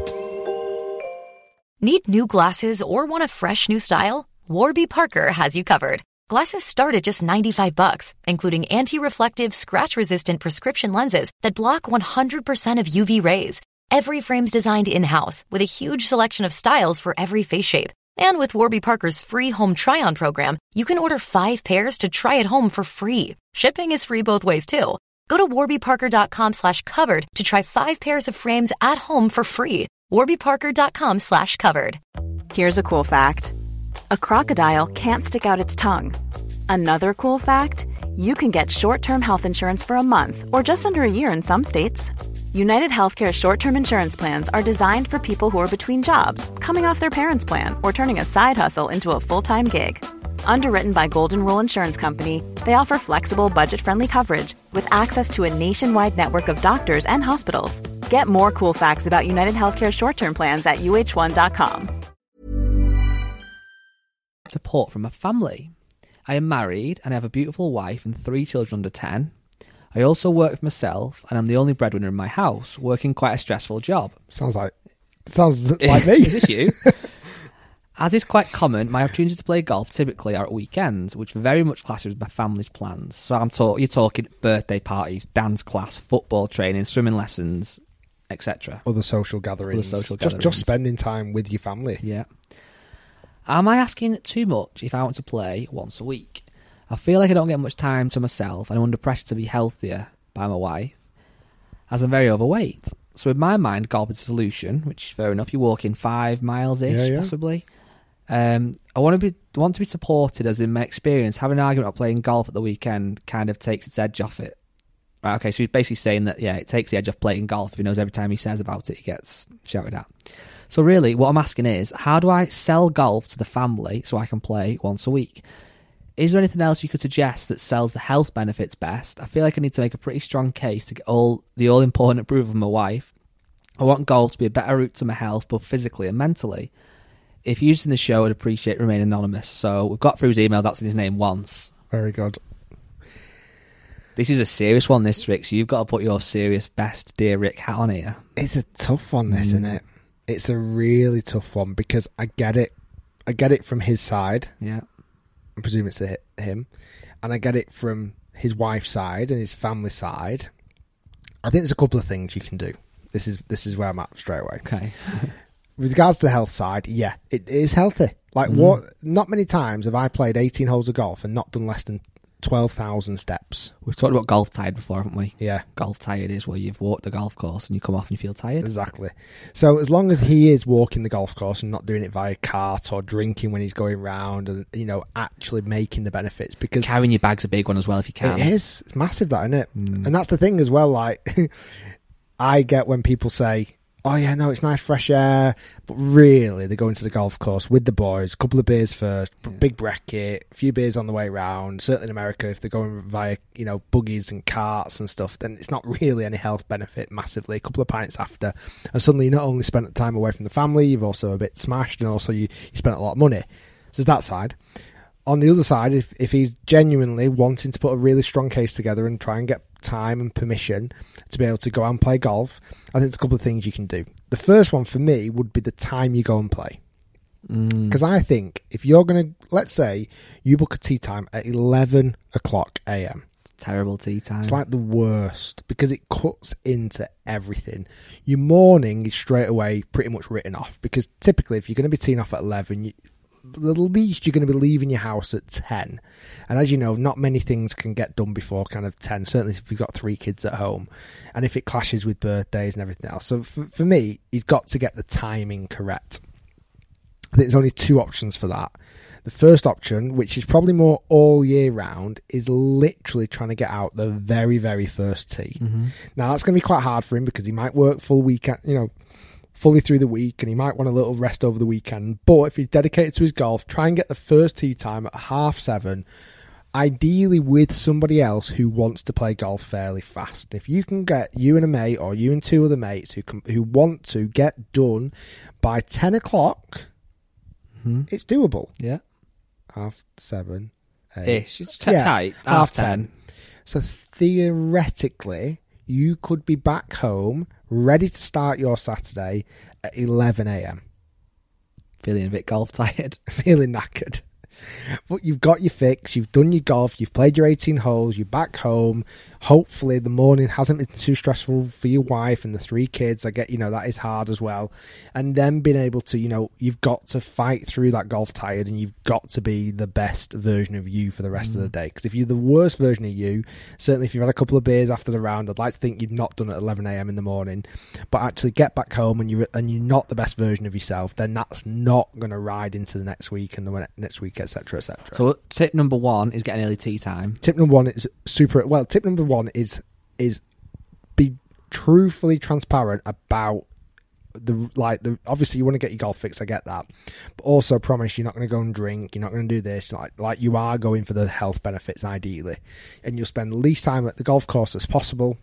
F: Need new glasses or want a fresh new style? Warby Parker has you covered. Glasses start at just ninety-five bucks, including anti-reflective, scratch-resistant prescription lenses that block one hundred percent of U V rays. Every frame's designed in-house with a huge selection of styles for every face shape. And with Warby Parker's free home try-on program, you can order five pairs to try at home for free. Shipping is free both ways, too. Go to warbyparker.com slash covered to try five pairs of frames at home for free. warbyparker.com slash covered.
G: Here's a cool fact. A crocodile can't stick out its tongue. Another cool fact, you can get short-term health insurance for a month or just under a year in some states. United Healthcare short-term insurance plans are designed for people who are between jobs, coming off their parents' plan, or turning a side hustle into a full-time gig. Underwritten by Golden Rule Insurance Company, they offer flexible, budget-friendly coverage with access to a nationwide network of doctors and hospitals. Get more cool facts about United Healthcare short-term plans at U H one dot com.
D: Support from a family. I am married and I have a beautiful wife and three children under ten. I also work for myself and I'm the only breadwinner in my house, working quite a stressful job.
C: Sounds like sounds like me.
D: Is this you? As is quite common, my opportunities to play golf typically are at weekends, which very much clashes with my family's plans. So I'm talk- you're talking birthday parties, dance class, football training, swimming lessons, et cetera.
C: Other social gatherings.
D: Other social
C: just,
D: gatherings.
C: Just spending time with your family.
D: Yeah. Am I asking too much if I want to play once a week? I feel like I don't get much time to myself and I'm under pressure to be healthier by my wife, as I'm very overweight. So in my mind, golf is a solution, which is fair enough. You're walking five miles-ish,
C: yeah, yeah.
D: possibly. Um, I want to be want to be supported, as in my experience, having an argument about playing golf at the weekend kind of takes its edge off it. Right, okay, so he's basically saying that, yeah, it takes the edge off playing golf if he knows every time he says about it, he gets shouted at. So really, what I'm asking is, how do I sell golf to the family so I can play once a week? Is there anything else you could suggest that sells the health benefits best? I feel like I need to make a pretty strong case to get all the all-important approval of my wife. I want golf to be a better route to my health, both physically and mentally. If you're using the show, I'd appreciate remain anonymous. So we've got through his email, that's in his name once.
C: Very good.
D: This is a serious one, this, Rick, so you've got to put your serious best Dear Rick hat on here.
C: It's a tough one, this,
D: Mm.
C: isn't it? It's a really tough one because I get it. I get it from his side.
D: Yeah.
C: I presume it's a, him. And I get it from his wife's side and his family side. I think there's a couple of things you can do. This is this is where I'm at straight away.
D: Okay.
C: With regards to the health side, yeah, it is healthy. Like, mm. what? Not many times have I played eighteen holes of golf and not done less than twelve thousand steps.
D: We've talked about golf tired before, haven't we?
C: Yeah.
D: Golf tired is where you've walked the golf course and you come off and you feel tired.
C: Exactly. So as long as he is walking the golf course and not doing it via cart or drinking when he's going round and, you know, actually making the benefits, because
D: carrying your bag's a big one as well if you can.
C: It is. It's massive, that, isn't it?
D: Mm.
C: And that's the thing as well, like, I get when people say, oh yeah, no, it's nice fresh air. But really, they go into the golf course with the boys, a couple of beers first, yeah. big bracket, a few beers on the way round. Certainly in America, if they're going via, you know, buggies and carts and stuff, then it's not really any health benefit massively. A couple of pints after, and suddenly you not only spent time away from the family, you've also a bit smashed, and also you, you spent a lot of money. So there's that side. On the other side, if, if he's genuinely wanting to put a really strong case together and try and get time and permission to be able to go out and play golf, I think there's a couple of things you can do. The first one for me would be the time you go and play. Because mm. I think if you're going to, let's say you book a tee time at eleven o'clock a.m.
D: Terrible tee time.
C: It's like the worst because it cuts into everything. Your morning is straight away pretty much written off because typically if you're going to be teeing off at eleven, you, the least you're going to be leaving your house at ten, and as you know, not many things can get done before kind of ten, certainly if you've got three kids at home, and if it clashes with birthdays and everything else. So for, for me, you've got to get the timing correct. I think there's only two options for that. The first option, which is probably more all year round, is literally trying to get out the very very first tee. Mm-hmm. Now that's going to be quite hard for him because he might work full weekend, you know, fully through the week, and he might want a little rest over the weekend. But if he's dedicated to his golf, try and get the first tee time at half seven, ideally with somebody else who wants to play golf fairly fast. If you can get you and a mate or you and two other mates who can, who want to get done by ten o'clock, mm-hmm. it's doable.
D: Yeah.
C: Half seven. Eight.
D: Ish. It's t- yeah, tight. Half, half ten. ten.
C: So theoretically, you could be back home ready to start your Saturday at eleven a.m.
D: Feeling a bit golf tired.
C: Feeling knackered. But you've got your fix, you've done your golf, you've played your eighteen holes, you're back home. Hopefully the morning hasn't been too stressful for your wife and the three kids. I get, you know, that is hard as well. And then being able to, you know, you've got to fight through that golf tired and you've got to be the best version of you for the rest mm. of the day. Because if you're the worst version of you, certainly if you've had a couple of beers after the round, I'd like to think you've not done it at eleven a.m. in the morning, but actually get back home and you're, and you're not the best version of yourself, then that's not going to ride into the next week and the next week, et cetera, et cetera.
D: So tip number one is get an early tea time.
C: Tip number one is super, well, tip number one is is be truthfully transparent about the, like, the obviously you want to get your golf fix, I get that, but also promise you're not going to go and drink, you're not going to do this, like like you are going for the health benefits ideally, and you'll spend the least time at the golf course as possible,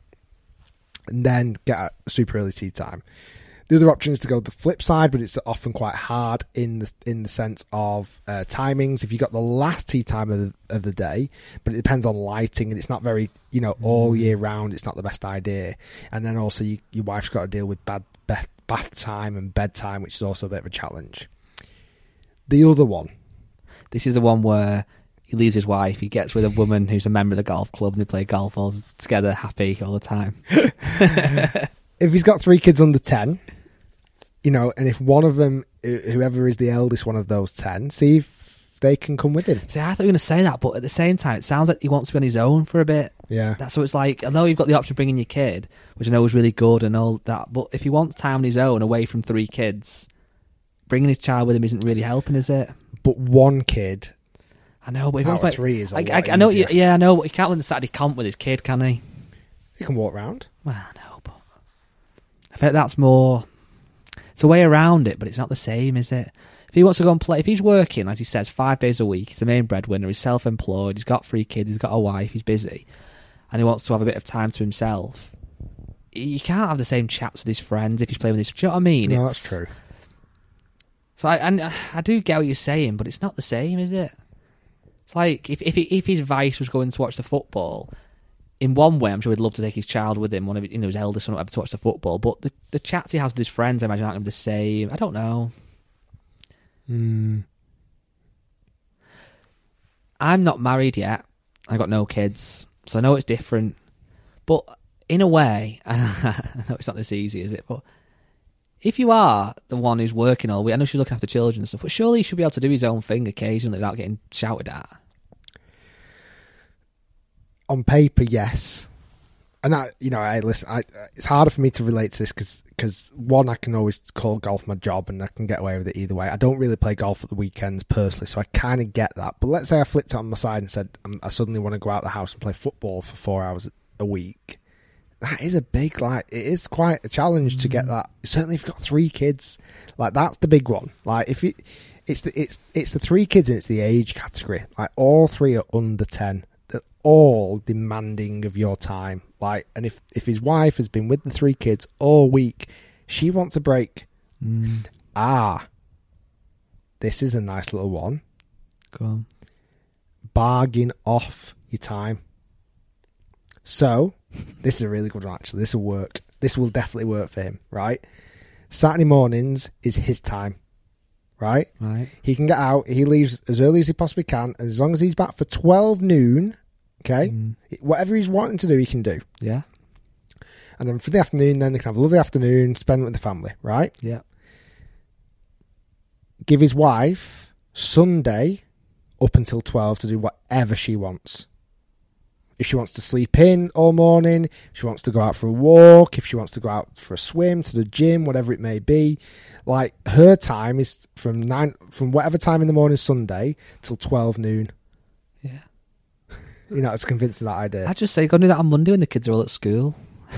C: and then get a super early tee time. The other option is to go the flip side, but it's often quite hard in the in the sense of uh, timings. If you got the last tee time of the, of the day, but it depends on lighting, and it's not very, you know, all year round, it's not the best idea. And then also you, your wife's got to deal with bad bath, bath time and bedtime, which is also a bit of a challenge. The other one.
D: This is the one where he leaves his wife, he gets with a woman who's a member of the golf club, and they play golf all together, happy all the time.
C: If he's got three kids under ten, you know, and if one of them, whoever is the eldest one of those ten, see if they can come with him.
D: See, I thought you were going to say that, but at the same time, it sounds like he wants to be on his own for a bit.
C: Yeah.
D: That's what it's like. Although you've got the option of bringing your kid, which I know is really good and all that, but if he wants time on his own away from three kids, bringing his child with him isn't really helping, is it?
C: But one kid,
D: I know, but if
C: out
D: of like,
C: three is a
D: I,
C: lot
D: I, I know,
C: easier.
D: yeah, I know, but he can't win the Saturday comp with his kid, can he?
C: He can walk around.
D: Well, I know, but I think that's more. It's a way around it, but it's not the same, is it? If he wants to go and play, if he's working, as he says, five days a week, he's the main breadwinner, he's self-employed, he's got three kids, he's got a wife, he's busy, and he wants to have a bit of time to himself, you can't have the same chats with his friends if he's playing with his... Do you know what I mean?
C: No,
D: it's,
C: that's true.
D: So I, and I do get what you're saying, but it's not the same, is it? It's like, if if, if his vice was going to watch the football... In one way, I'm sure he'd love to take his child with him, one of his, you know, his eldest son, whatever, to watch the football. But the, the chats he has with his friends, I imagine, aren't going to be the same. I don't know.
C: Mm.
D: I'm not married yet. I've got no kids, so I know it's different. But in a way, I know it's not this easy, is it? But if you are the one who's working all week, I know she's looking after children and stuff, but surely he should be able to do his own thing occasionally without getting shouted at.
C: On paper, yes, and I, you know, I listen. I, it's harder for me to relate to this because, because one, I can always call golf my job, and I can get away with it either way. I don't really play golf at the weekends personally, so I kind of get that. But let's say I flipped it on my side and said um, I suddenly want to go out of the house and play football for four hours a week. that is a big, like, it is quite a challenge to get that. Certainly if you've got three kids, like, that's the big one. Like, if it, it's the, it's, it's the three kids and it's the age category. Like, all three are under ten. They're all demanding of your time. Like, and if, if his wife has been with the three kids all week, she wants a break.
D: Mm.
C: Ah, this is a nice little one.
D: Go on.
C: Bargain off your time. So, this is a really good one, actually. This will work. This will definitely work for him, right? Saturday mornings is his time, right?
D: Right.
C: He can get out. He leaves as early as he possibly can. And as long as he's back for twelve noon, okay? Mm. Whatever he's wanting to do, he can do.
D: Yeah.
C: And then for the afternoon, then they can have a lovely afternoon, spend it with the family, right?
D: Yeah.
C: Give his wife Sunday up until twelve to do whatever she wants. If she wants to sleep in all morning, if she wants to go out for a walk, if she wants to go out for a swim, to the gym, whatever it may be, like, her time is from nine, from whatever time in the morning Sunday till twelve noon.
D: Yeah.
C: You're not as convinced of that idea.
D: I'd just say go and do that on Monday when the kids are all at school.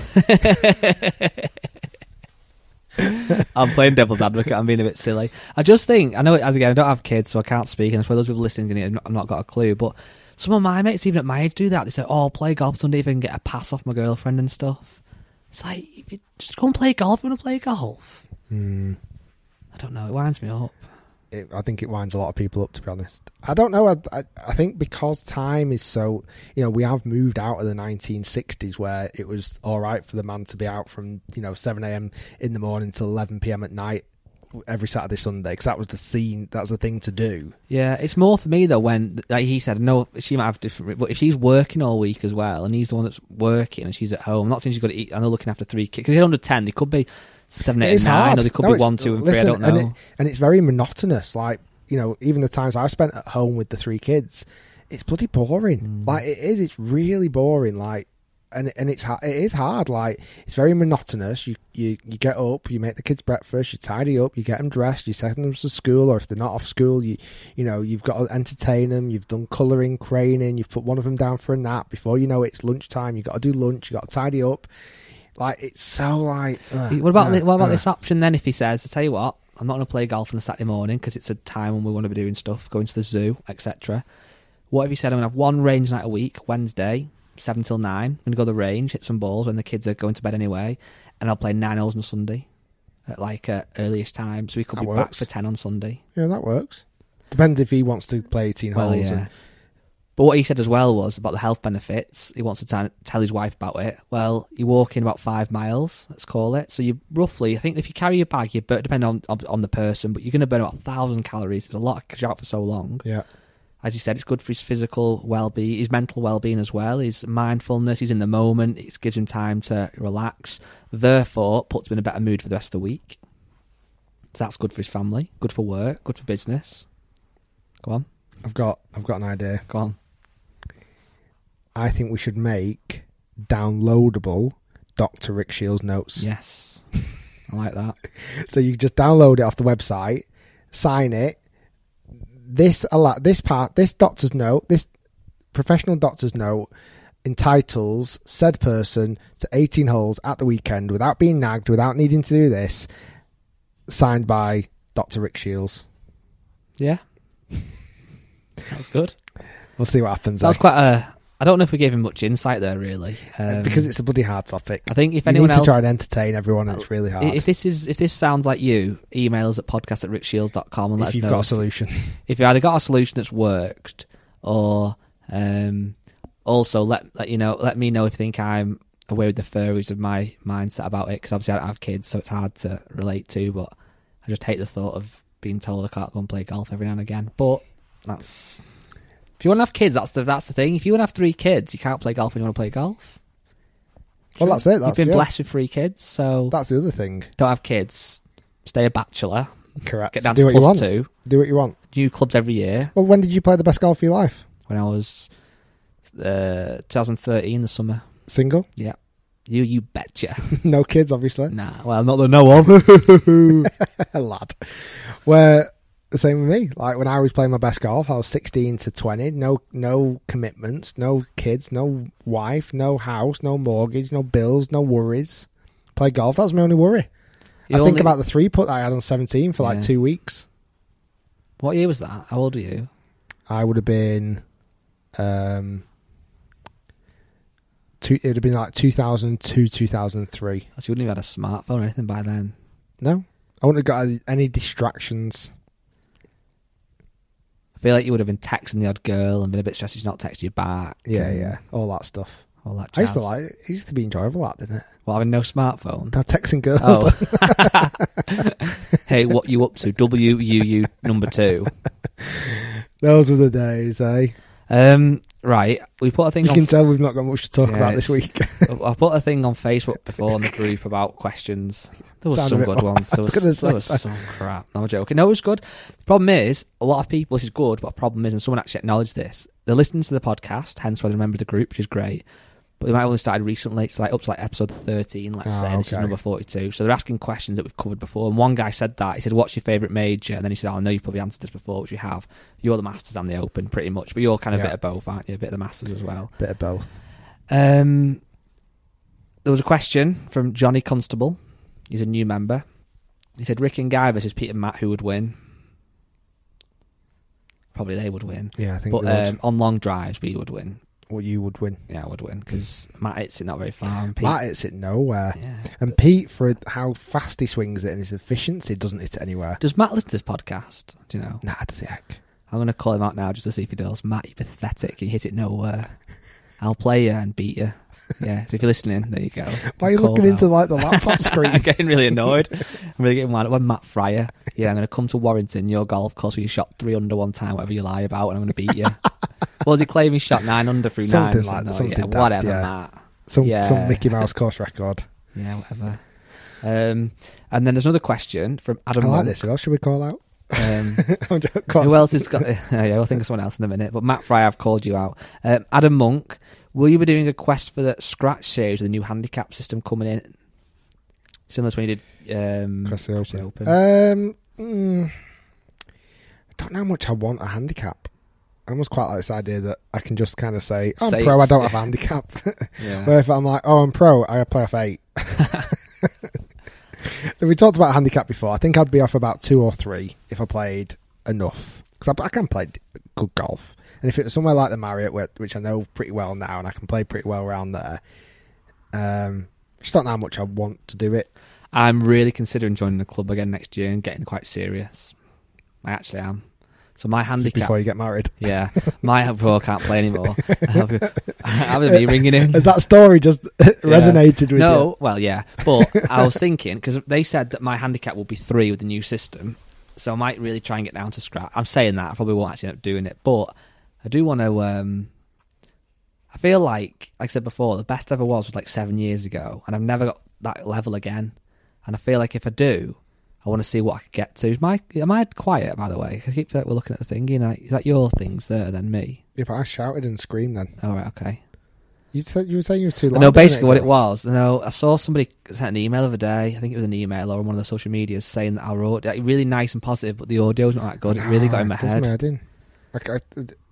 D: I'm playing devil's advocate. I'm being a bit silly. I just think, I know, as again, I don't have kids, so I can't speak, and for those people listening, I've not got a clue, but some of my mates, even at my age, do that. They say, oh, I'll play golf Sunday if I can get a pass off my girlfriend and stuff. It's like, if you just go and play golf, you want to play golf.
C: Mm.
D: I don't know, it winds me up.
C: It, I think it winds a lot of people up, to be honest. I don't know. I, I, I think because time is so, you know, we have moved out of the nineteen sixties where it was all right for the man to be out from, you know, seven a.m. in the morning till eleven p.m. at night every Saturday, Sunday, because that was the scene, that was the thing to do.
D: Yeah, it's more for me though when, like he said, no, she might have different, but if she's working all week as well, and he's the one that's working and she's at home, I'm not saying she's got to eat, I know looking after three kids, because he's under ten, they could be seven, eight, and nine, hard. Or they could no, be one, two, and listen, three. I don't know.
C: And, it, and it's very monotonous. Like, you know, even the times I've spent at home with the three kids, it's bloody boring. Mm. Like, it is. It's really boring. Like, and and it's it is hard. Like, it's very monotonous. You you you get up, you make the kids breakfast, you tidy up, you get them dressed, you send them to school, or if they're not off school, you you know you've got to entertain them. You've done colouring, craning. You've put one of them down for a nap. Before you know it, it's lunchtime. You've got to do lunch. You've got to tidy up. Like, it's so like. Uh,
D: what about
C: uh,
D: what about
C: uh.
D: this option then? If he says, I tell you what, I'm not going to play golf on a Saturday morning because it's a time when we want to be doing stuff, going to the zoo, et cetera. What if he said, I'm going to have one range night a week, Wednesday, seven till nine. I'm going to go to the range, hit some balls when the kids are going to bed anyway, and I'll play nine holes on Sunday at like uh, earliest time, so he could
C: that
D: be
C: works.
D: back for ten on Sunday.
C: Yeah, that works. Depends if he wants to play eighteen
D: well,
C: holes.
D: Yeah.
C: And...
D: But what he said as well was about the health benefits. He wants to t- tell his wife about it. Well, you walk in about five miles, let's call it. So you roughly, I think if you carry your bag, you burn, depending on, on on the person, but you're going to burn about a thousand calories. It's a lot because you're out for so long.
C: Yeah.
D: As you said, it's good for his physical well-being, his mental well-being as well. His mindfulness, he's in the moment. It gives him time to relax. Therefore, puts him in a better mood for the rest of the week. So that's good for his family, good for work, good for business. Go on.
C: I've got, I've got an idea.
D: Go on.
C: I think we should make downloadable Doctor Rick Shields notes.
D: Yes. I like that.
C: So you just download it off the website, sign it. This allow this part, this doctor's note, this professional doctor's note entitles said person to eighteen holes at the weekend without being nagged, without needing to do this, signed by Doctor Rick Shields.
D: Yeah. That's good.
C: We'll see what happens.
D: That was quite a... I don't know if we gave him much insight there, really, um,
C: because it's a bloody hard topic.
D: I think if
C: you
D: anyone
C: need
D: else,
C: to try and entertain everyone, and it's really hard.
D: If this is if this sounds like you, email us at podcast at rick shields dot com and let
C: if
D: us
C: you've
D: know
C: got a solution.
D: If you either got a solution that's worked, or um, also let let you know, let me know if you think I'm away with the furries of my mindset about it, because obviously I don't have kids, so it's hard to relate to. But I just hate the thought of being told I can't go and play golf every now and again. But that's. If you want to have kids, that's the that's the thing. If you want to have three kids, you can't play golf when you want to play golf.
C: Well, that's it. That's,
D: You've been
C: yeah.
D: blessed with three kids, so...
C: That's the other thing.
D: Don't have kids. Stay a bachelor.
C: Correct.
D: Get down
C: Do
D: to
C: what
D: plus
C: you want.
D: two.
C: Do what you want.
D: New clubs every year.
C: Well, when did you play the best golf of your life?
D: When I was uh, twenty thirteen, the summer.
C: Single?
D: Yeah. You you betcha.
C: No kids, obviously.
D: Nah, well, not that I know of.
C: Lad. Where... the same with me. Like when I was playing my best golf, I was sixteen to twenty. No, no commitments, no kids, no wife, no house, no mortgage, no bills, no worries. Play golf. That was my only worry. You I only... think about the three putt I had on seventeen for yeah. like two weeks.
D: What year was that? How old were you?
C: I would have been, um, two, it would have been like two thousand two, two thousand three.
D: So you wouldn't have had a smartphone or anything by then?
C: No. I wouldn't have got any distractions.
D: I feel like you would have been texting the odd girl and been a bit stressed she's not texted you back.
C: Yeah, yeah. All that stuff.
D: All that jazz.
C: I used to like it. It used to be enjoyable, that, didn't it?
D: Well, having no smartphone?
C: That texting girls.
D: Oh. Hey, what you up to? W U U number two.
C: Those were the days, eh?
D: Um, right, we put a thing
C: you
D: on...
C: You can tell we've not got much to talk yeah, about this week.
D: I put a thing on Facebook before on the group about questions. There was some good ones. There was, there was some crap. No, I'm joking. No, it was good. The problem is, a lot of people, this is good, but the problem is, and someone actually acknowledged this, they're listening to the podcast, hence why they remember the group, which is great. But they might have only started recently. It's like up to like episode thirteen, let's oh, say. And okay. This is number forty-two. So they're asking questions that we've covered before. And one guy said that. He said, what's your favourite major? And then he said, oh, I know you've probably answered this before, which we have. You're the Masters and the Open, pretty much. But you're kind of yeah. a bit of both, aren't you? A bit of the Masters as well.
C: Bit of both.
D: Um, there was a question from Johnny Constable. He's a new member. He said, Rick and Guy versus Pete and Matt, who would win? Probably they would win.
C: Yeah, I think
D: but,
C: they would.
D: Um, on long drives, we would win.
C: Well, you would win.
D: Yeah, I would win, because Matt hits it not very far. And Pete,
C: Matt hits it nowhere.
D: Yeah.
C: And Pete, for how fast he swings it and his efficiency, doesn't hit it anywhere.
D: Does Matt listen to this podcast? Do you know?
C: Nah, does he heck?
D: I'm going to call him out now just to see if he does. Matt, you're pathetic. You hit it nowhere. I'll play you and beat you. Yeah, so if you're listening, there you go.
C: Why are you looking
D: out.
C: into like the laptop screen?
D: I'm getting really annoyed. I'm really getting mad. When Matt Fryer, yeah, I'm going to come to Warrington, your golf course where you shot three under one time, whatever you lie about, and I'm going to beat you. Well, does he claim he shot nine under through
C: something
D: nine?
C: Like that,
D: no,
C: something
D: yeah,
C: daft,
D: whatever,
C: yeah.
D: Matt.
C: Some,
D: yeah.
C: some Mickey Mouse course record.
D: Yeah, whatever. Um, and then there's another question from Adam
C: I like
D: Monk.
C: this. Who else should we call out?
D: Um, who else has got... Uh, yeah, we'll think of someone else in a minute. But Matt Fry, I've called you out. Um, Adam Monk, will you be doing a quest for the Scratch series with the new handicap system coming in? Similar to when you did um,
C: Quest the Open. Open. Um, mm, I don't know how much I want a handicap. I almost quite like this idea that I can just kind of say, oh, I'm say pro, I don't have a handicap. Yeah. Where if I'm like, oh, I'm pro, I play off eight. We talked about handicap before. I think I'd be off about two or three if I played enough. Because I, I can play good golf. And if it was somewhere like the Marriott, where, which I know pretty well now, and I can play pretty well around there, um, just don't know how much I want to do it.
D: I'm really considering joining the club again next year and getting quite serious. I actually am. So my handicap...
C: Before you get married.
D: Yeah. My... Well, I can't play anymore. How are me ringing in?
C: Has that story just yeah. resonated with
D: no,
C: you?
D: No, well, yeah. But I was thinking, because they said that my handicap will be three with the new system, so I might really try and get down to scratch. I'm saying that. I probably won't actually end up doing it. But I do want to... Um, I feel like, like I said before, the best ever was was like seven years ago, and I've never got that level again. And I feel like if I do... I want to see what I could get to. Is my, am I quiet, by the way? I keep like we're looking at the thing. You know, is that your things there than me?
C: Yeah, but I shouted and screamed then.
D: All right, okay.
C: You said you were saying you were too loud.
D: No, basically what it was. No, I saw somebody sent an email the other day. I think it was an email or on one of the social medias saying that our audio like, really nice and positive, but the audio's not that good. It really got in my head.
C: I didn't. Like, I,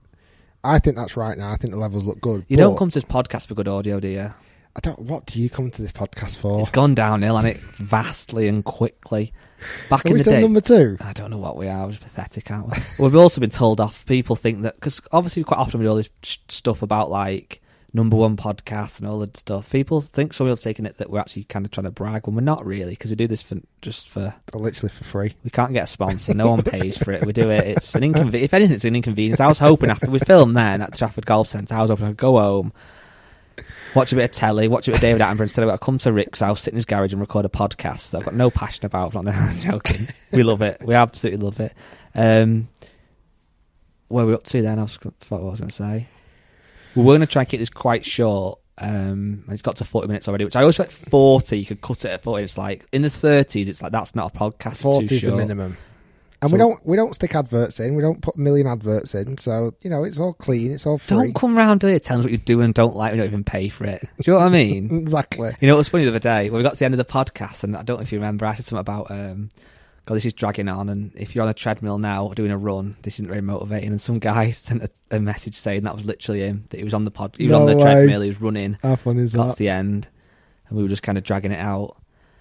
C: I think that's right now. I think the levels look good.
D: You don't come to this podcast for good audio, do you?
C: I don't. What do you come to this podcast for?
D: It's gone downhill, and it vastly and quickly. Back
C: are
D: in
C: we
D: the
C: still
D: day,
C: number two.
D: I don't know what we are. We're just pathetic, aren't we? Well, we've also been told off. People think that because obviously quite often we do all this sh- stuff about like number one podcasts and all that stuff. People think some people have taken it that we're actually kind of trying to brag when we're not really, because we do this for just for
C: literally for free.
D: We can't get a sponsor. No one pays for it. We do it. It's an inconvenience. If anything, it's an inconvenience. I was hoping after we filmed then at the Trafford Golf Centre, I was hoping I'd go home, watch a bit of telly, watch a bit of David Attenborough, instead I've got to come to Rick's house, sit in his garage and record a podcast that I've got no passion about. I'm not joking. We love it. We absolutely love it. Um, where are we up to then? I was, what I was going to say. We're going to try and keep this quite short. Um, it's got to forty minutes already, which I always feel like forty, you could cut it at forty. It's like, in the thirties, it's like, that's not a podcast.
C: forty is the minimum. And so, we don't we don't stick adverts in. We don't put a million adverts in. So, you know, it's all clean. It's all free.
D: Don't come round here telling us what you do and don't like. We don't even pay for it. Do you know what I mean?
C: Exactly.
D: You know, it was funny the other day when we got to the end of the podcast, and I don't know if you remember, I said something about um, God, this is dragging on, and if you're on a treadmill now doing a run, this isn't very motivating. And some guy sent a, a message saying that was literally him, that he was on the pod, he was
C: No
D: on the
C: way.
D: treadmill, he was running.
C: How fun is
D: got
C: that?
D: to the end, and we were just kind of dragging it out.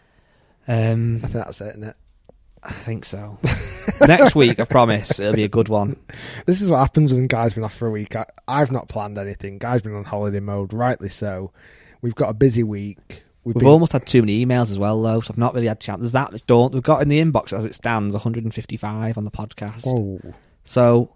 D: Um,
C: I think that's it, isn't it?
D: I think so. Next week, I promise, it'll be a good one.
C: This is what happens when Guy's been off for a week. I, I've not planned anything. Guy's been on holiday mode, rightly so. We've got a busy week. We've,
D: We've
C: been,
D: almost had too many emails as well, though, so I've not really had a chance. There's that. It's don't. We've got in the inbox, as it stands, one hundred fifty-five on the podcast.
C: Oh,
D: So,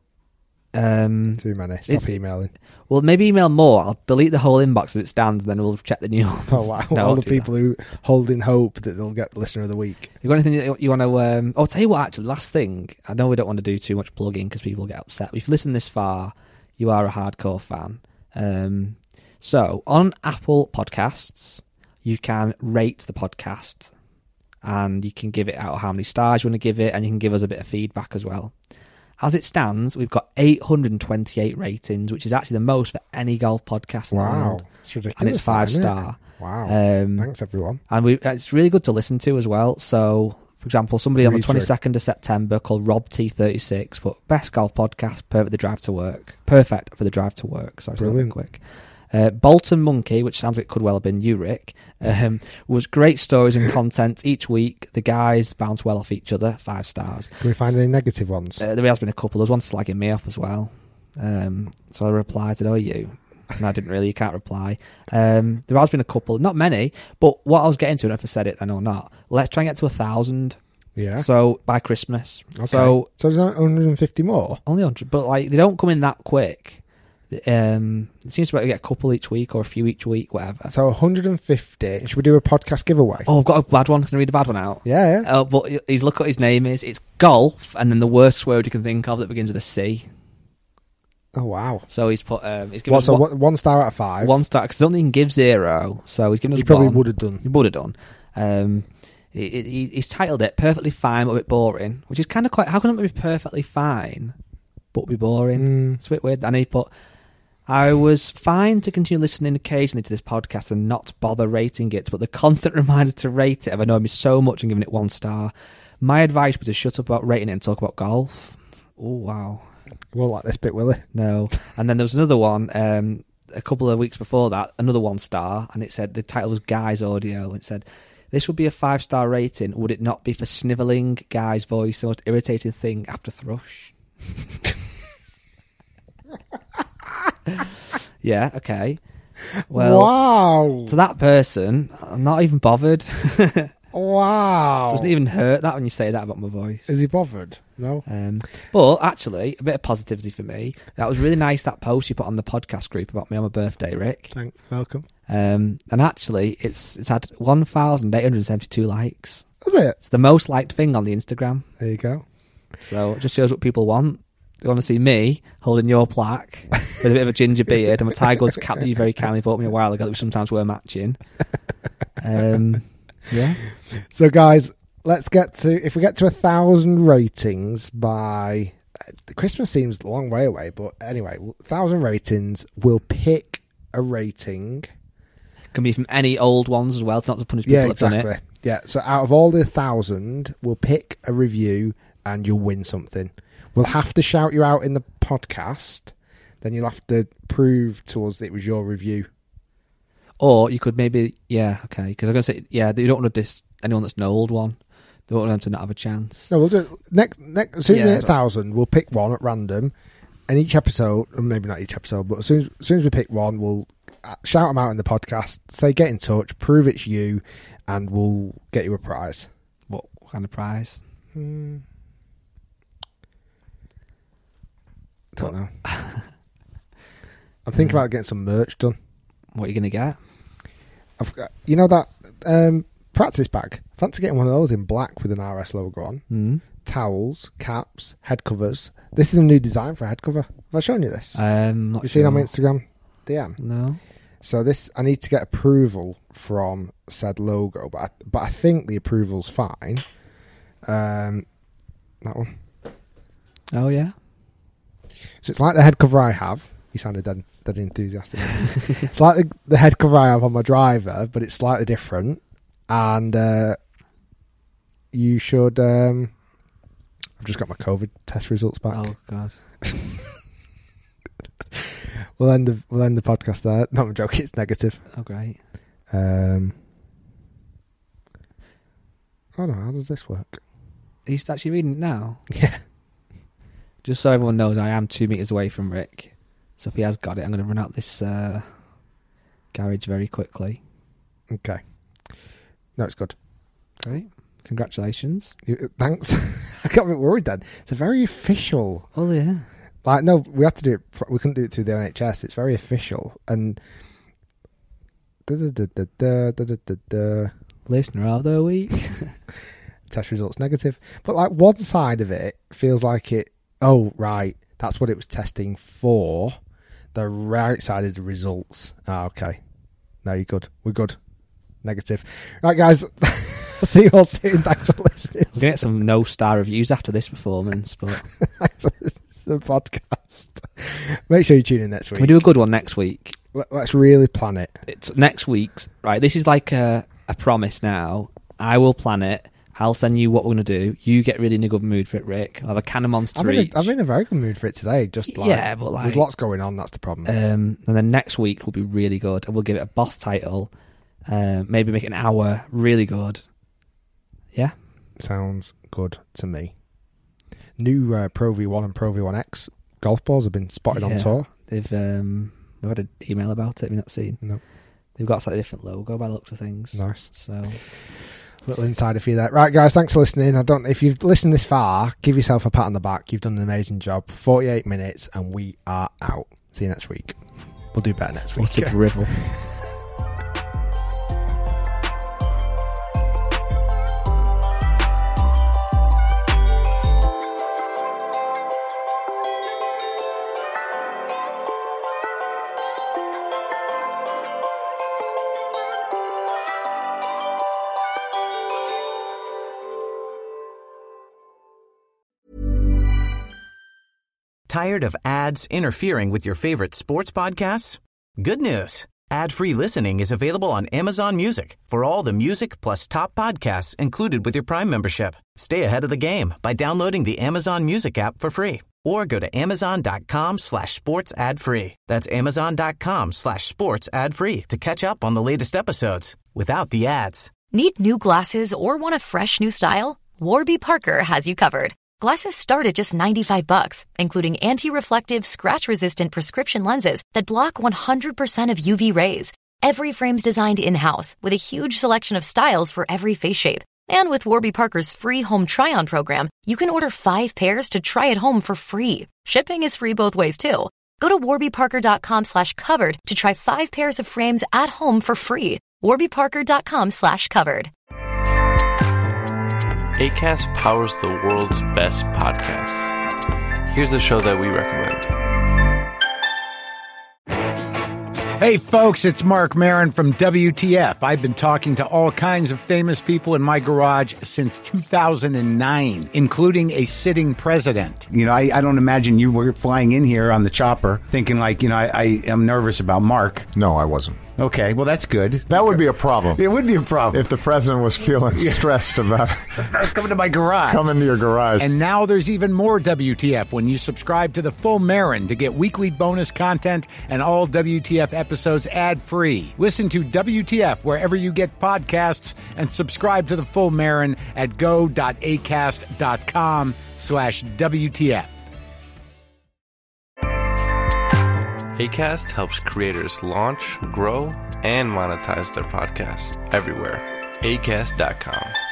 D: um,
C: too many. Stop
D: it's-
C: emailing.
D: well, maybe email more. I'll delete the whole inbox as it stands, and then we'll check the new ones.
C: Oh, wow.
D: No,
C: All
D: I'll
C: the
D: do
C: people who hold in hope that they'll get Listener of the Week.
D: You got anything that you want to... Um, oh, I'll tell you what, actually, last thing. I know we don't want to do too much plugging because people get upset. If you've listened this far, you are a hardcore fan. Um, so, on Apple Podcasts, you can rate the podcast and you can give it out how many stars you want to give it, and you can give us a bit of feedback as well. As it stands, we've got eight hundred twenty-eight ratings, which is actually the most for any golf podcast in the
C: Wow.
D: world.
C: It's ridiculous.
D: And it's five
C: isn't it?
D: star.
C: Wow.
D: Um,
C: Thanks, everyone.
D: And we, it's really good to listen to as well. So, for example, somebody on the
C: Read through.
D: twenty-second of September called Rob T thirty-six put best golf podcast, perfect for the drive to work. Perfect for the drive to work. Sorry,
C: Brilliant.
D: quick. Uh, Bolton Monkey, which sounds like it could well have been you, Rick, um, was great stories and content each week. The guys bounce well off each other, five stars.
C: Can we find any negative ones?
D: Uh, there has been a couple. There's one slagging me off as well. Um, so I replied, "Oh, you." And I didn't really. You can't reply. Um, there has been a couple, not many, but what I was getting to, I don't know if I said it then or not. Let's try and get to a thousand.
C: Yeah.
D: So by Christmas.
C: Okay.
D: So
C: so there's not one hundred fifty more?
D: only one hundred, but like they don't come in that quick. Um, it seems to be like we get a couple each week or a few each week, whatever.
C: So one hundred fifty. Should we do a podcast giveaway?
D: Oh, I've got a bad one. Can I read a bad one out?
C: Yeah, yeah.
D: Oh, but he's look what his name is. It's golf, and then the worst word you can think of that begins with a C.
C: Oh, wow.
D: So he's put. Um, he's given
C: What,
D: us
C: so
D: one,
C: one, one star out of five?
D: one star because I don't think he can give zero. So he's given us.
C: You probably
D: one.
C: would have done.
D: He would have done. Um, he, he, he's titled it "Perfectly Fine but a bit boring," which is kind of quite. How can it be perfectly fine but be boring?
C: Mm.
D: It's a bit weird. And he put. I was fine to continue listening occasionally to this podcast and not bother rating it, but the constant reminder to rate it have annoyed me so much and given it one star. My advice was to shut up about rating it and talk about golf. Oh, wow.
C: Won't like this bit, will he?
D: No. And then there was another one um, a couple of weeks before that, another one star, and it said the title was Guy's Audio. And it said, this would be a five-star rating, would it not be for snivelling Guy's voice, the most irritating thing after thrush? Yeah, okay. Well,
C: wow.
D: to that person, I'm not even bothered.
C: Wow.
D: Doesn't even hurt that when you say that about my voice.
C: Is he bothered? No.
D: Um, but actually, a bit of positivity for me. That was really nice, that post you put on the podcast group about me on my birthday, Rick.
C: Thank, welcome.
D: Um, and actually, it's it's had one thousand eight hundred seventy-two likes.
C: Is it?
D: It's the most liked thing on the Instagram.
C: There you go.
D: So it just shows what people want. They want to see me holding your plaque with a bit of a ginger beard and my Tiger Woods cap that you very kindly bought me a while ago that we sometimes wear matching. Um, yeah.
C: So, guys, let's get to... If we get to a thousand ratings by... Christmas seems a long way away, but anyway, a thousand ratings, we'll pick a rating.
D: Can be from any old ones as well. It's not to punish people
C: Yeah,
D: that've done
C: exactly.
D: it.
C: Yeah, so out of all the thousand, we'll pick a review and you'll win something. We'll have to shout you out in the podcast. Then you'll have to prove to us that it was your review.
D: Or you could maybe, yeah, okay. Because I'm going to say, yeah, you don't want to diss anyone that's an old one. They don't want them to not have a chance.
C: No, we'll do it. Next, next, as soon as we
D: Yeah,
C: hit a thousand, we'll pick one at random. And each episode, or maybe not each episode, but as soon as, as soon as we pick one, we'll shout them out in the podcast, say get in touch, prove it's you, and we'll get you a prize.
D: What kind of prize?
C: Hmm. Don't know. I'm thinking about getting some merch done.
D: What are you going to get?
C: I've got, you know that um, practice bag? Fancy getting one of those in black with an R S logo on.
D: Mm.
C: Towels, caps, head covers. This is a new design for a head cover. Have I shown you this?
D: Um, not
C: you
D: sure.
C: seen on my Instagram D M?
D: No.
C: So this, I need to get approval from said logo, but I, but I think the approval's fine. Um, that one.
D: Oh, yeah?
C: So it's like the head cover I have. You sounded dead, dead enthusiastic. It's like the, the head cover I have on my driver, but it's slightly different. And uh, you should um, just got my COVID test results back.
D: Oh God.
C: we'll end the we'll end the podcast there. Not a joke. It's negative.
D: Oh great.
C: Um. I don't know. How does this work?
D: Are you actually reading it now?
C: Yeah.
D: Just so everyone knows, I am two metres away from Rick. So if he has got it, I'm going to run out this uh, garage very quickly.
C: Okay. No, it's good.
D: Great. Congratulations.
C: You, thanks. I got a bit worried then. It's a very official.
D: Oh, yeah.
C: Like, no, we had to do it. We couldn't do it through the N H S. It's very official. And. Da, da, da, da, da, da, da, da.
D: Listener of the week.
C: Test results negative. But, like, one side of it feels like it. Oh, right. That's what it was testing for. The right side of the results. Ah, okay. No, you're good. We're good. Negative. Right, guys. I'll see you all soon. Thanks for listening.
D: We're going to get some no-star reviews after this performance, but...
C: Thanks for listening to the podcast. Make sure you tune in next week.
D: Can we do a good one next week?
C: Let's really plan it.
D: It's next week's. Right, this is like a, a promise now. I will plan it. I'll send you what we're going to do. You get really in a good mood for it, Rick. I'll have a can of Monster
C: I'm in
D: each.
C: A, I'm in a very good mood for it today. Just like,
D: yeah, but like...
C: There's lots going on, that's the problem.
D: Um, and then next week will be really good. And we'll give it a boss title. Uh, maybe make it an hour really good. Yeah?
C: Sounds good to me. New uh, Pro V one and Pro V one X golf balls have been spotted
D: yeah,
C: on tour.
D: They've um, they've had an email about it. Have you not seen?
C: No.
D: They've got a slightly different logo by the looks of things.
C: Nice.
D: So...
C: Little insider for you there. Right, guys, thanks for listening. I don't. If you've listened this far, give yourself a pat on the back. You've done an amazing job. forty-eight minutes, and we are out. See you next week. We'll do better next week.
D: What a drivel.
B: Tired of ads interfering with your favorite sports podcasts? Good news. Ad-free listening is available on Amazon Music for all the music plus top podcasts included with your Prime membership. Stay ahead of the game by downloading the Amazon Music app for free or go to amazon.com slash sports ad free. That's amazon.com slash sports ad free to catch up on the latest episodes without the ads.
F: Need new glasses or want a fresh new style? Warby Parker has you covered. Glasses start at just ninety-five bucks, including anti-reflective, scratch-resistant prescription lenses that block one hundred percent of U V rays. Every frame's designed in-house with a huge selection of styles for every face shape. And with Warby Parker's free home try-on program, you can order five pairs to try at home for free. Shipping is free both ways, too. Go to warbyparker.com slash covered to try five pairs of frames at home for free. warbyparker.com slash covered.
H: Acast powers the world's best podcasts. Here's a show that we recommend.
I: Hey folks, it's Mark Maron from W T F. I've been talking to all kinds of famous people in my garage since two thousand nine, including a sitting president.
J: You know, I, I don't imagine you were flying in here on the chopper thinking like, you know, I, I am nervous about Mark.
K: No, I wasn't.
J: Okay, well, that's good.
K: That would be a problem.
J: It would be a problem.
K: If the president was feeling stressed about
I: coming to my garage.
K: Coming to your garage.
I: And now there's even more W T F when you subscribe to the Full Marin to get weekly bonus content and all W T F episodes ad-free. Listen to W T F wherever you get podcasts and subscribe to the Full Marin at go.acast.com slash WTF.
H: Acast helps creators launch, grow, and monetize their podcasts everywhere. acast dot com.